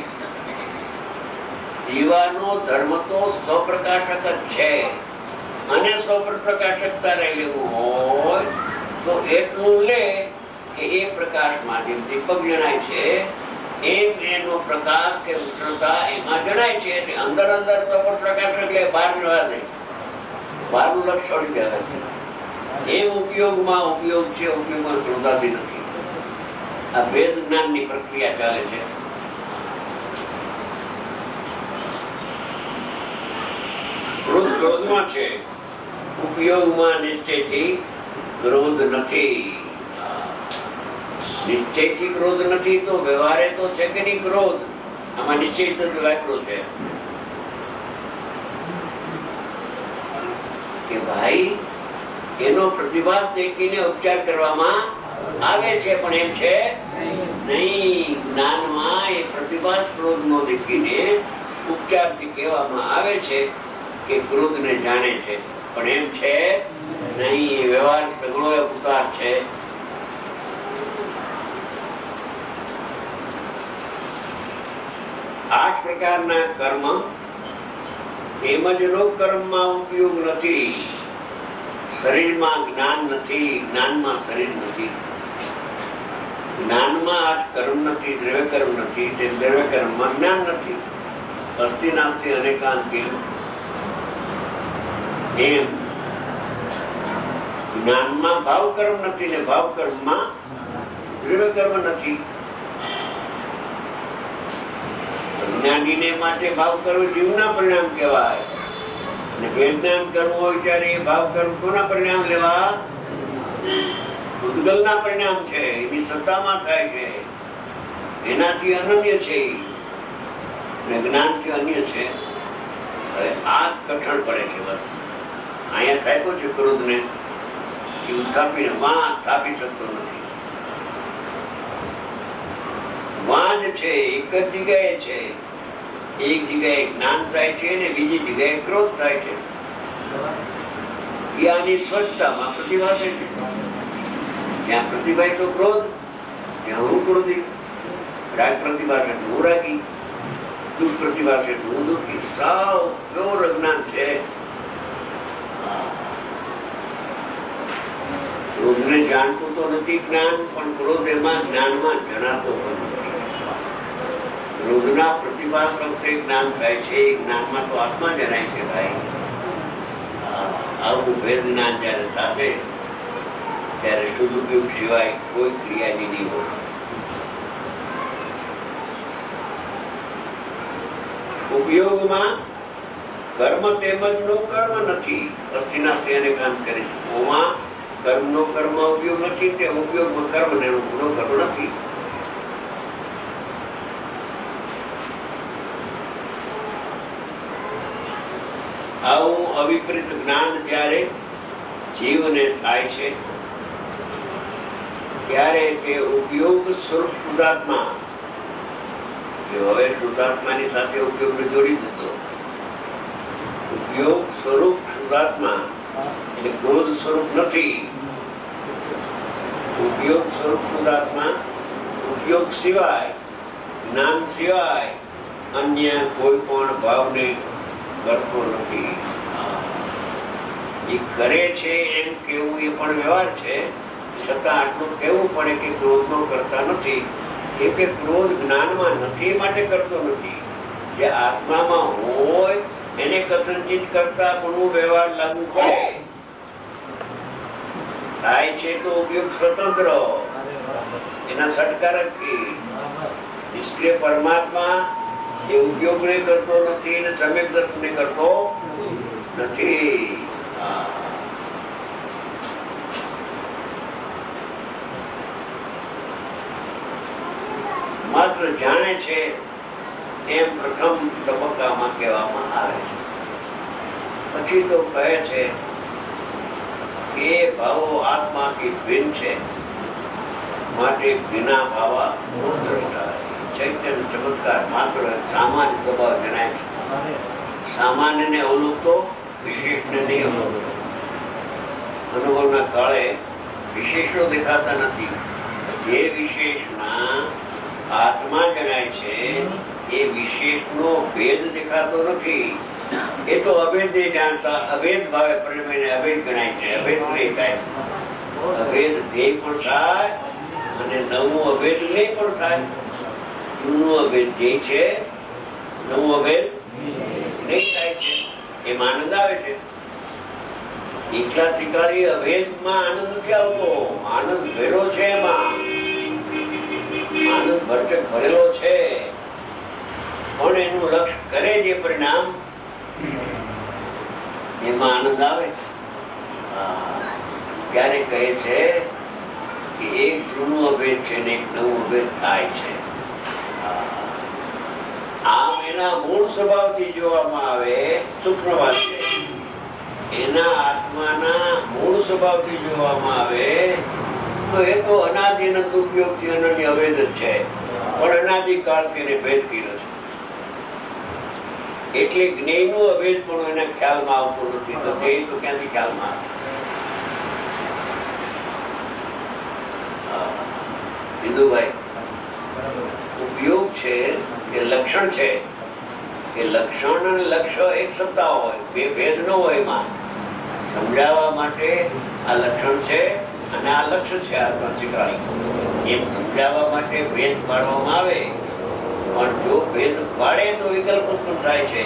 દીવાનો ધર્મ તો સ્વપ્રકાશક જ છે, અને સ્વપર પ્રકાશકતા રહેલું હોય તો એટલું લે કે એ પ્રકાશમાં જેમ દીપક જણાય છે એમ એનો પ્રકાશ કે ઉષ્ણતા એમાં જણાય છે. એટલે અંદર અંદર સ્વપર પ્રકાશક લે, બહાર જવા દે, બહારનું લક્ષણ કહેવાય છે. એમ ઉપયોગમાં ઉપયોગ છે, ઉપયોગમાં ક્રોધાતી નથી. આ વેદ જ્ઞાનની પ્રક્રિયા ચાલે છે. ક્રોધ ક્રોધમાં છે, ઉપયોગમાં નિશ્ચયથી ક્રોધ નથી. નિશ્ચયથી ક્રોધ નથી તો વ્યવહારે તો છે કે નહીં ક્રોધ? આમાં નિશ્ચય તો વાપરો છે કે ભાઈ એનો પ્રતિભાસ દેખીને ઉપચાર કરવામાં આવે છે, પણ એમ છે નહીં. જ્ઞાનમાં એ પ્રતિભાસ ક્રોધનો દેખીને ઉપચારથી કહેવામાં આવે છે કે ક્રોધને જાણે છે, પણ એમ છે નહીં. એ વ્યવહાર સગળો ઉતાર છે. આઠ પ્રકારના કર્મ તેમજ લોક કર્મમાં ઉપયોગ નથી. શરીરમાં જ્ઞાન નથી, જ્ઞાનમાં શરીર નથી. જ્ઞાનમાં આઠ કર્મ નથી, દ્રવ્ય કર્મ નથી, તે દ્રવ્ય કર્મમાં જ્ઞાન નથી. અસ્થિ નાસ્તિ અનેકાંતિ એમ જ્ઞાનમાં ભાવ કર્મ નથી ને ભાવ કર્મમાં દ્રવ્ય કર્મ નથી. જ્ઞાનીને માટે ભાવ કર્મ જીવના પરિણામ કહેવાય, અને વેદનાન કરવું હોય ત્યારે એ ભાવ કર્મ કોના પરિણામ લેવા? ભૂતગલના પરિણામ છે, એની સત્તામાં થાય છે, એનાથી અનન્ય છે, અને જ્ઞાનથી અન્ય છે. હવે આ કઠણ પડે છે. બસ અહીંયા થાપ્યો છે ક્રોધને, એ ઉથાપીને વાં થાપી શકતો નથી. વાં જ છે, એક જ જગ્યાએ છે. એક જગ્યાએ જ્ઞાન થાય છે ને બીજી જગ્યાએ ક્રોધ થાય છે. એ આની સ્વચ્છતામાં પ્રતિભાસે છે. જ્યાં પ્રતિભાય તો ક્રોધ, ત્યાં હું ક્રોધી. રાગ પ્રતિભાષે તો હું રાગી, દુઃખ પ્રતિભાષે તો હું દુઃખી. સાવ પ્યોર અજ્ઞાન છે. ક્રોધને જાણતું તો નથી જ્ઞાન, પણ ક્રોધ એમાં જ્ઞાનમાં જણાતો પણ નથી. ક્રોધના પ્રતિભાસ વખતે જ્ઞાન થાય છે, એ જ્ઞાનમાં તો આત્મા જણાય છે. ભાઈ આવું ભેદ જ્ઞાન જયારે થશે ત્યારે શુદ્ધ ઉપયોગ સિવાય કોઈ ક્રિયાની નહીં હોય. ઉપયોગમાં કર્મ તેમજ નો કર્મ નથી. અસ્થિના તેને કામ કરે છે. ઓમાં કર્મનો કર્મ ઉપયોગ નથી, તે ઉપયોગમાં કર્મ ને ગુનો કર્મ નથી. આવું અવિપરીત જ્ઞાન જ્યારે જીવને થાય છે ત્યારે તે ઉપયોગ સ્વરૂપ શુદ્ધાત્મા, હવે શુદ્ધાત્માની સાથે ઉપયોગને જોડી દીધો. ઉપયોગ સ્વરૂપ શુદ્ધાત્મા એટલે ક્રોધ સ્વરૂપ નથી. ઉપયોગ સ્વરૂપ શુદ્ધાત્મા ઉપયોગ સિવાય, જ્ઞાન સિવાય અન્ય કોઈ પણ ભાવને કરતો નથી. એ કરે છે એમ કેવું એ પણ વ્યવહાર છે, છતાં આટલું કહેવું પડે કે ક્રોધનો કરતા નથી. એ કે ક્રોધ જ્ઞાનમાં નથી માટે કરતો નથી. જે આત્મામાં હોય એને કથનચિત કરતા પણ વ્યવહાર લાગુ પડે. થાય છે તો ઉપયોગ સ્વતંત્ર, એના સટકારકથી. નિષ્ક્રિય પરમાત્મા એ ઉપયોગને કરતો નથી અને સમ્યક દર્શનને કરતો નથી. માત્ર જાણે છે એમ પ્રથમ તબક્કામાં કહેવામાં આવે છે. પછી તો કહે છે એ ભાવો આત્માથી ભિન્ન છે, માટે ભિન્ના ભાવા દ્રષ્ટા. ચૈતન્ય ચમત્કાર માત્ર સામાન્ય સ્વભાવ જણાય છે. સામાન્યને અવલોકતો, વિશેષને નહીં અવલોકતો. અનુભવના કાળે વિશેષો દેખાતા નથી. જે વિશેષના આત્મા જણાય છે એ વિશેષનો ભેદ દેખાતો નથી. એ તો અભેદ જાણતા, અભેદ ભાવે પરિણમીને અભેદ ગણાય છે. અભેદ નહીં થાય, અભેદ ધ્યેય પણ થાય અને નવું અભેદ નહીં પણ થાય. જૂનું અભેદ ધ્યેય છે, નવું અભેદ નહીં થાય છે. એમાં આનંદ આવે છે. એકલા ત્રિકાળી અભેદમાં આનંદ નથી આવતો. આનંદ ભરેલો છે, એમાં આનંદ ભરચક ભરેલો છે. પણ એનું લક્ષ્ય કરે જે પરિણામ, એમાં આનંદ આવે. ત્યારે કહે છે કે એક જૂનું અભેદ છે ને એક નવું અભેદ થાય છે. આમ એના મૂળ સ્વભાવથી જોવામાં આવે, સૂક્ષ્મ વાત છે. એના આત્માના મૂળ સ્વભાવથી જોવામાં આવે તો એ તો અનાદિ અનંત ઉપયોગથી અનન્ય અભેદ જ છે. પણ અનાદિકાળથી એને ભેદ કર્યો છે. એટલે જ્ઞેયનું અભેદ પણ એના ખ્યાલમાં આવતો નથી. તો તે તો ક્યાંથી ખ્યાલમાં આવે? હિન્દુભાઈ, ઉપયોગ છે કે લક્ષણ છે, કે લક્ષણ અને લક્ષ્ય એક સત્તા હોય, બે ભેદ ન હોય. એમાં સમજાવવા માટે આ લક્ષણ છે અને આ લક્ષ્ય છે. આત્મા એમ સમજાવવા માટે ભેદ પાડવામાં આવે. પણ જો ભેદ પાડે તો વિકલ્પ ઉત્પન્ન થાય છે.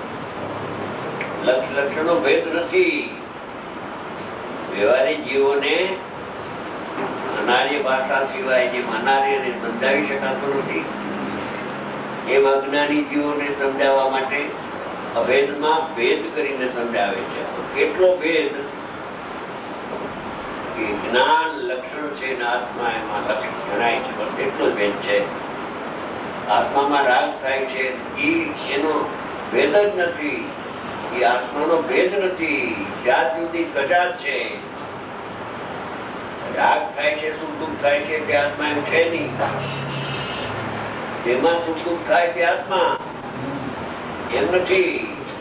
લક્ષણો ભેદ નથી. વ્યવહારિક જીવોને અનાર્ય ભાષા સિવાય જેમ અનાર્યને સમજાવી શકાતું નથી, એમ અજ્ઞાની જીવોને સમજાવવા માટે અભેદમાં ભેદ કરીને સમજાવે છે. કેટલો ભેદ કે જ્ઞાન લક્ષણ છે ને આત્મા એમાં લક્ષણ જણાય છે, બસ એટલો જ ભેદ છે. આત્મામાં રાગ થાય છે એનો ભેદ જ નથી. એ આત્માનો ભેદ નથી. જાત જુદી કજાત છે. રાગ થાય છે, સુખ દુઃખ થાય છે, તે આત્મા એમ છે નહીં. જેમાં સુખ દુઃખ થાય તે આત્મા એમ નથી.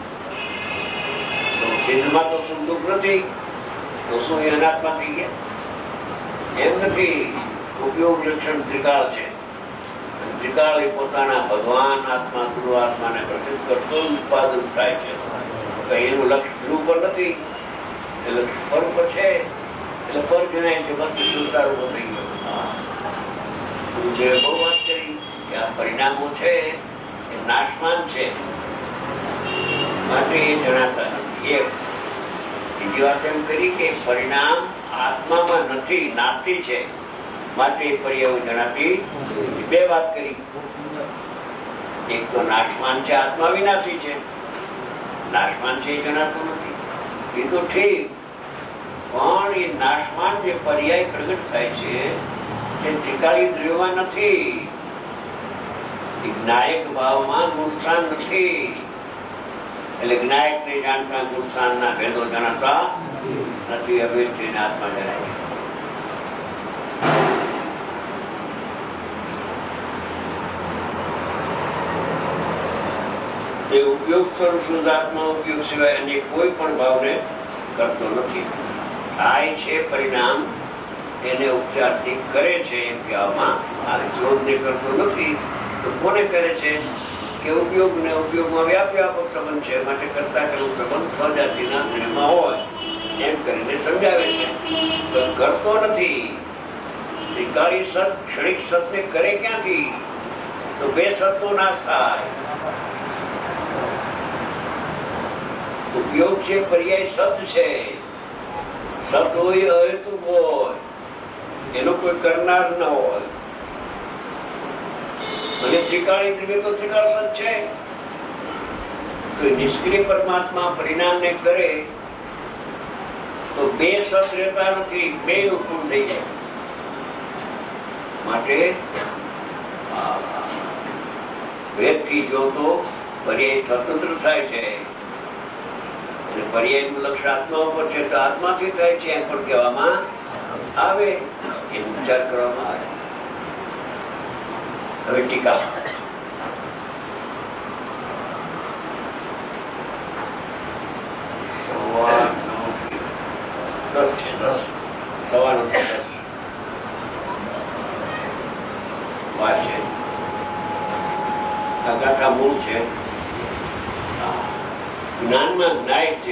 તો ચિત્તમાં તો સુખ દુઃખ નથી, તો શું એ અનાત્મા થઈ ગયા? એમ નથી. ઉપયોગ લક્ષણ ત્રિકાળ છે. ત્રિકાળ એ પોતાના ભગવાન આત્મા, ધ્રુવ આત્માને પ્રસિદ્ધ કરતો ઉત્પાદન થાય છે. એનું લક્ષ્ય ધ્રુવ પર નથી, એ લક્ષ્ય પર ઉપર છે. એટલે પર જણાય છે. બસ એટલું સારું થઈ ગયું. ગુરુદેવે બહુ વાત કરી કે આ પરિણામો છે એ નાશમાન છે, માટે એ જણાતા નથી. એક બીજી વાત એમ કરી કે પરિણામ આત્મામાં નથી, નાસ્તી છે, માટે એ પર્યાય જણાતી. બે વાત કરી. એક તો નાશમાન છે, આત્મા વિનાશી છે. નાશમાન છે એ જણાતું નથી. એ તો ઠીક, પણ એ નાશમાન જે પર્યાય પ્રગટ થાય છે તે ત્રિકાળી દ્રવ્યમાં નથી. જ્ઞાયક ભાવમાં ગુણસ્થાન નથી. એટલે જ્ઞાયક ને જાણતા ગુણસ્થાન ના ભેદો જણાતા નથી. અભેદ થઈને આત્મા જણાય છે. એ ઉપયોગ સ્વરૂપ શુદ્ધાત્મા ઉપયોગ સિવાય અન્ય કોઈ પણ ભાવને કરતો નથી. થાય છે પરિણામ એને ઉપચારથી કરે છે એમ કહેવામાં આવે. ક્રોધને કરતો નથી તો કોને કરે છે કે ઉપયોગ ને ઉપયોગમાં વ્યાપક સંબંધ છે, માટે કરતા કરવું સંબંધ સ્વજાતિના ગુણમાં હોય એમ કરીને સમજાવે છે. કરતો નથી. ત્રિકાળી સત ક્ષણિક સતને કરે ક્યાંથી? તો બે સતનો નાશ થાય. ઉપયોગ છે પર્યાય સત છે. સત હોય અહેતુક હોય, એનો કોઈ કરનાર ન હોય. અને ત્રિકાળી દ્રવ્ય તો ત્રિકાળ સત છે. કોઈ નિષ્ક્રિય પરમાત્મા પરિણામને કરે તો બે સત રહેતા નથી, બે ઉત્પન્ન થઈ જાય. માટે વેદથી જોતો પર્યાય સ્વતંત્ર થાય છે. અને પર્યાયનું લક્ષ્ય આત્મા ઉપર છે, તો આત્માથી થાય છે એમ પણ કહેવામાં આવે. એનો વિચાર કરવામાં આવે. હવે ટીકા. ગાથા મૂળ છે. જ્ઞાનમાં જ્ઞાય છે.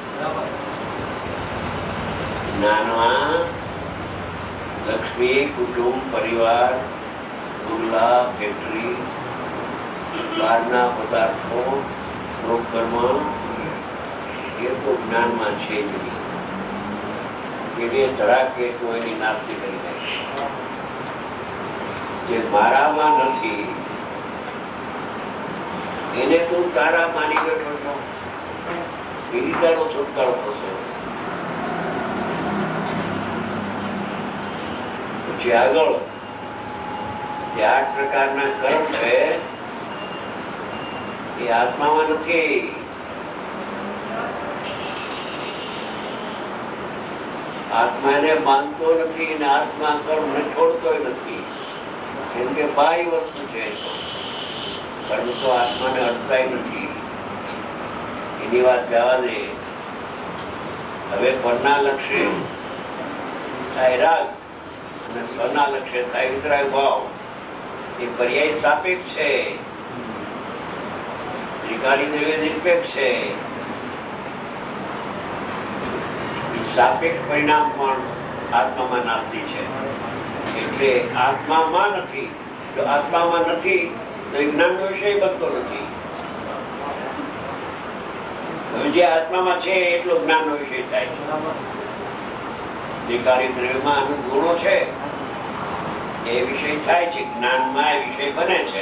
જ્ઞાનમાં લક્ષ્મી, કુટુંબ, પરિવાર, બંગલા, ફેક્ટરી, બહારના પદાર્થો, કર્મ એ તો જ્ઞાનમાં છે જ નહીં. એને ધડાકે તો એની નાસ્તી કરી નાખે. જે મારામાં નથી એને તું તારા માની બેઠો છો, એની તારો છુટકારો થશે. પછી આગળ જે 8 પ્રકારના કર્મ છે એ આત્મામાં નથી. આત્મા એને માનતો નથી અને આત્મા કર્મને છોડતો નથી. કેમ કે બાહ્ય વસ્તુ છે. કર્મ તો આત્માને અડતાય નથી. એની વાત જવા દે. હવે પરના લક્ષ્ય થાય રાગ અને સ્વના લક્ષ્ય થાય વિતરાગ ભાવ. એ પર્યાય સાપેક્ષ છે. ત્રિકાળી દ્રવ્ય નિરપેક્ષ છે. સાપેક્ષ પરિણામ પણ આત્મામાં નાસ્તી છે. એટલે આત્મામાં નથી. જો આત્મામાં નથી તો જ્ઞાનનો વિષય બનતો નથી. હવે જે આત્મામાં છે એટલો જ્ઞાનનો વિષય થાય છે. ત્રિકાળી દ્રવ્યમાં અનુગુણો છે એ વિષય થાય છે. જ્ઞાનમાં એ વિષય બને છે.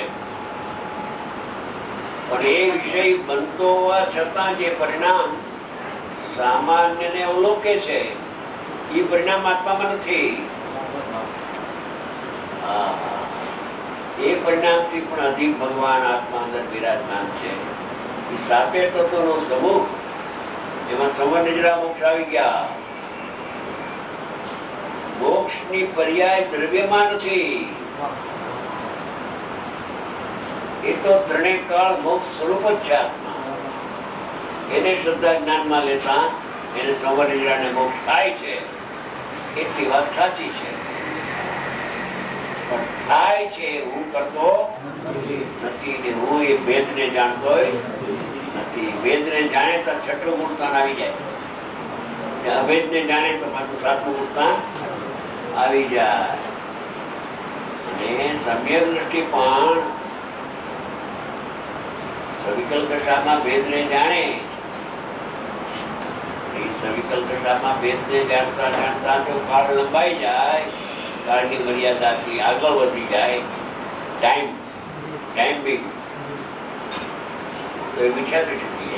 પણ એ વિષય બનતો હોવા છતાં જે પરિણામ સામાન્યને અવલોકે છે એ પરિણામ આત્મામાં નથી. એ પરિણામથી પણ અધિક ભગવાન આત્મા અંદર બિરાજમાન છે. એ સાપે તત્વનો સમૂહ, એમાં સંવર નિજરા મોક્ષ આવી ગયા. મોક્ષની પર્યાય દ્રવ્યમાં નથી. એ તો ત્રણેય કાળ મોક્ષ સ્વરૂપ જ છે આત્મા. એને શ્રદ્ધા જ્ઞાનમાં લેતા એને સંવર નિજરાને મોક્ષ થાય છે. એટલી વાત સાચી છે. પણ થાય છે હું કરતો નથી ને હું એ ભેદને જાણતો નથી. ભેદને જાણે તો છઠ્ઠું મૂળસ્થાન આવી જાય. અભેદને જાણે તો પાછું 7મું મૂળસ્થાન આવી જાય. અને સમ્યક દ્રષ્ટિ પણ સવિકલ દશામાં ભેદને જાણે. એ સવિકલ દશામાં ભેદને જાણતા જાણતા જો કાળ લંબાઈ જાય, કાળની મર્યાદાથી આગળ વધી જાય, ટાઈમ બી તો એ મિથ્યા થઈ શકીએ.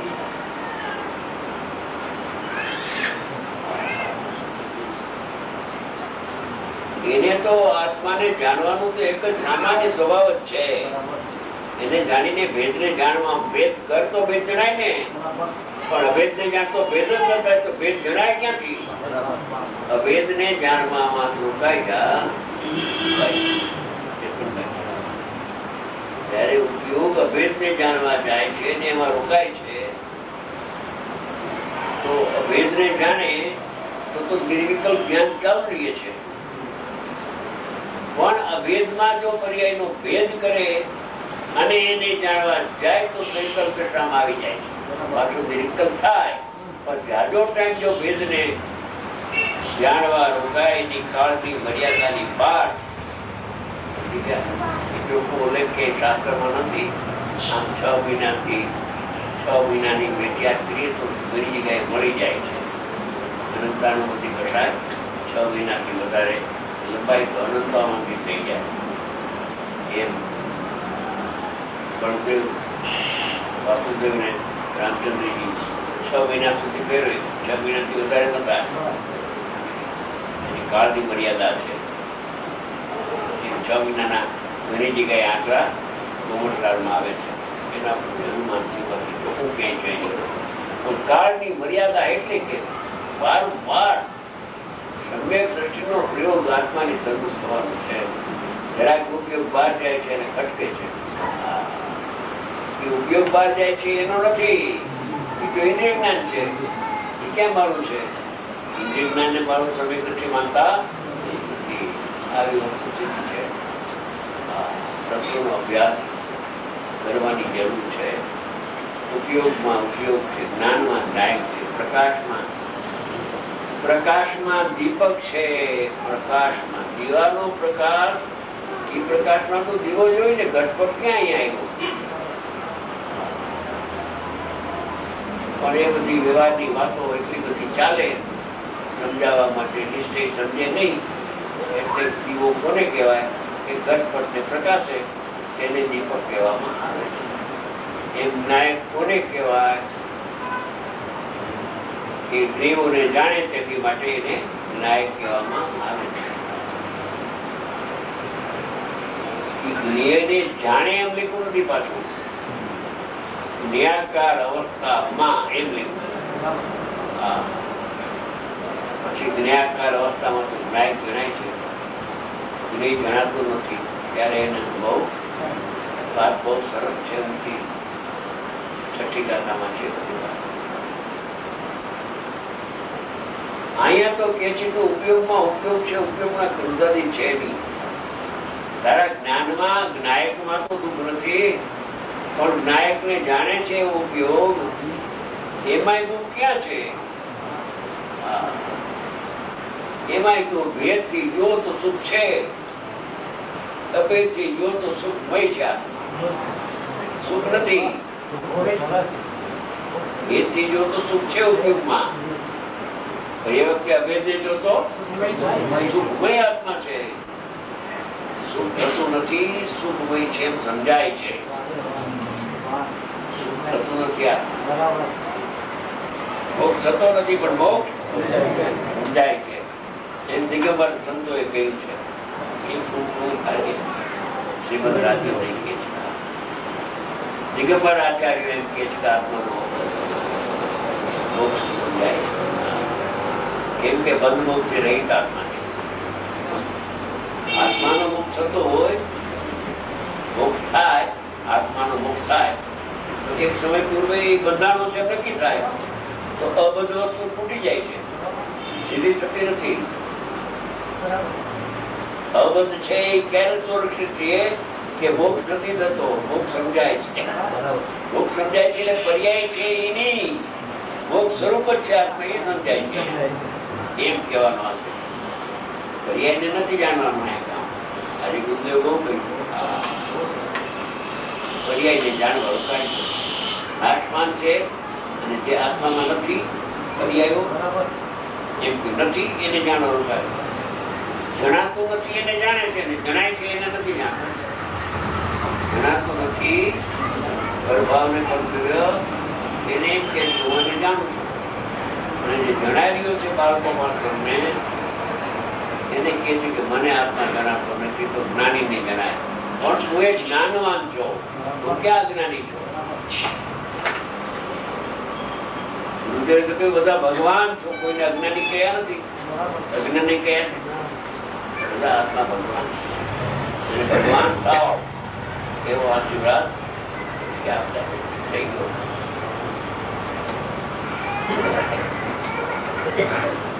એને તો આત્માને જાણવાનું તો એક જ સામાન્ય સ્વભાવ જ છે. એને જાણીને ભેદને જાણવા. ભેદ કરતો ભેદ જણાય ને, પણ અભેદને જાણતો ભેદ જ ન થાય તો ભેદ જણાય ક્યાંથી? અભેદને જાણવામાં રોકાઈ ગયા. જયારે ઉપયોગ અભેદને જાણવા જાય છે ને એમાં રોકાય છે, તો અભેદને જાણે તો નિર્વિકલ્પ જ્ઞાન ચાલુ રહીએ છે. પણ અભેદમાં જો પર્યાયનો ભેદ કરે અને એને જાણવા જાય તો સંકલ્પ દશામાં આવી જાય છે. પાછું નિર્વિકલ્પ થાય, પણ જાજો ટાઈમ જો ભેદને જાણવા રોકાય એની કાળની મર્યાદાની બહાર ઉલ્લેખ કે શાસ્ત્રમાં નથી. આમ 6 મહિનાથી 6 મહિનાની વેટ્યા કરીએ તો ઘણી જગ્યાએ મળી જાય છે. અનંતાનુમતિ કસાય 6 મહિનાથી વધારે લંબાઈ તો અનંતાનુમતિ થઈ જાય. એમ બળદેવ વાસુદેવને રામચંદ્રજી 6 મહિના સુધી ફેરવે, 6 મહિનાથી વધારે નતા. એની કાળની મર્યાદા છે. 6 મહિનાના ઘણી જગ્યાએ આંકડા કોમળસારમાં આવે છે. એના અનુમાનથી પછી ચોખ્ખું ક્યાંય જોઈએ પણ કાળની મર્યાદા એટલે કે વારંવાર સમ્યક દ્રષ્ટિનો પ્રયોગ આત્માની સર્વિસ થવાનો છે. જરાક ઉપયોગ બહાર જાય છે અને ખટકે છે. એ ઉપયોગ બહાર જાય છે એનો નથી, એ તો ઇન્દ્રિય જ્ઞાન છે. એ ક્યાં મારું છે? ઇન્દ્રિય જ્ઞાન ને મારું સમ્યક દ્રષ્ટિ માનતા નથી. આવી વસ્તુ સિદ્ધ છે. તત્વનો અભ્યાસ કરવાની જરૂર છે. ઉપયોગમાં ઉપયોગ છે, જ્ઞાનમાં જ્ઞાન છે, પ્રકાશમાં દીપક છે. પ્રકાશમાં દીવાનો પ્રકાશ, એ પ્રકાશમાં તો દીવો જોઈ ને ઘટપટ ક્યાં અહીંયા આવ્યો? પણ એ બધી વ્યવહારની વાતો એટલી બધી ચાલે સમજાવવા માટે નિશ્ચય સમજે નહીં. એટલે દીવો કોને કહેવાય? એ ઘટપટ ને પ્રકાશે એને દીપક કહેવામાં આવે છે. એમ નાયક કોને કહેવાય? એ દેવોને જાણે તેથી માટે એને નાયક કહેવામાં આવે છે. એ જ્ઞેયને જાણે એમ લીધું નથી. પાછું નિયાકાર અવસ્થામાં એમ લીધું. પછી જ્ઞાકાર અવસ્થામાં તો નાયક ગણાય છે. જ્ઞેય જણાતું નથી ત્યારે એને બહુ વાત બહુ સરસ છે. નથી છઠ્ઠી ગાથામાં છે બધી વાત. અહીંયા તો કે છે કે ઉપયોગમાં ઉપયોગ છે, ઉપયોગમાં કુંદરી છે નહીં. તારા જ્ઞાનમાં જ્ઞાયકમાં તો દુઃખ નથી, પણ જ્ઞાયકને જાણે છે એવો ઉપયોગ, એમાંય દુઃખ ક્યાં છે? એમાંય તો ભેદથી જો તો સુખ છે, અભેદથી જો તો સુખ મય છે. સુખ નથી. ભેદથી જો તો સુખ છે ઉપયોગમાં, એ વખતે અભેદને જો તો સુખમય આત્મા છે. સુખ થતું નથી, સુખમય છે એમ સમજાય છે. સુખ થતું નથી. મોક્ષ થતો નથી પણ મોક્ષ સમજાય છે. એમ દિગંબર સંતોએ કહ્યું છે. એ પૂરું થાય શ્રીમદ રાજ્ય કે છે. દિગંબર આચાર્ય એમ કે છે કે આત્માનો મોક્ષ સમજાય છે. કેમ કે બંધ મોક્ષથી રહિત આત્મા છે. આત્માનો મોક્ષ થતો હોય, મોક્ષ થાય, આત્માનો મોક્ષ થાય તો એક સમય પૂર્વે બંધાણો છે નક્કી થાય તો અબદ્ધ વસ્તુ તૂટી જાય છે, સીધી થતી નથી. અબદ્ધ છે એ ક્યારે સુરક્ષિત છે કે મોક્ષ નથી થતો, મોક્ષ સમજાય છે. મોક્ષ સમજાય છે એટલે પર્યાય છે એની મોક્ષ સ્વરૂપ જ છે આત્મા, એ સમજાય છે. એમ કહેવાનો હશે. પર્યાયને નથી જાણવાનું. આજે ગુરુદેવ બહુ કહ્યું પર્યાયને જાણવા રોકાય છે. નાશમાન છે અને જે આત્મામાં નથી પર્યાયો એમ કે નથી એને જાણવા રોકાય. જણાતું નથી એને જાણે છે, અને જણાય છે એને નથી જાણતું. જણાતું નથી પ્રભાવને કર્તવ્ય એને એમ કે હું એને જાણું છું. અને જે જણાઈ રહ્યો છે બાળકો માણસોને એને કહે છે કે મને આત્મા જણાતો નથી, તો જ્ઞાનીને જણાય. પણ તું એ જ્ઞાનવાન છો, તું ક્યાં જ્ઞાની છો? ગુરુદેવે તો કહ્યું બધા ભગવાન છો, કોઈને અજ્ઞાની કયા નથી. અજ્ઞાની કયા બધા આત્મા ભગવાન છે. ભગવાન થાવ એવો આશીર્વાદ કે આપણે થઈ ગયો.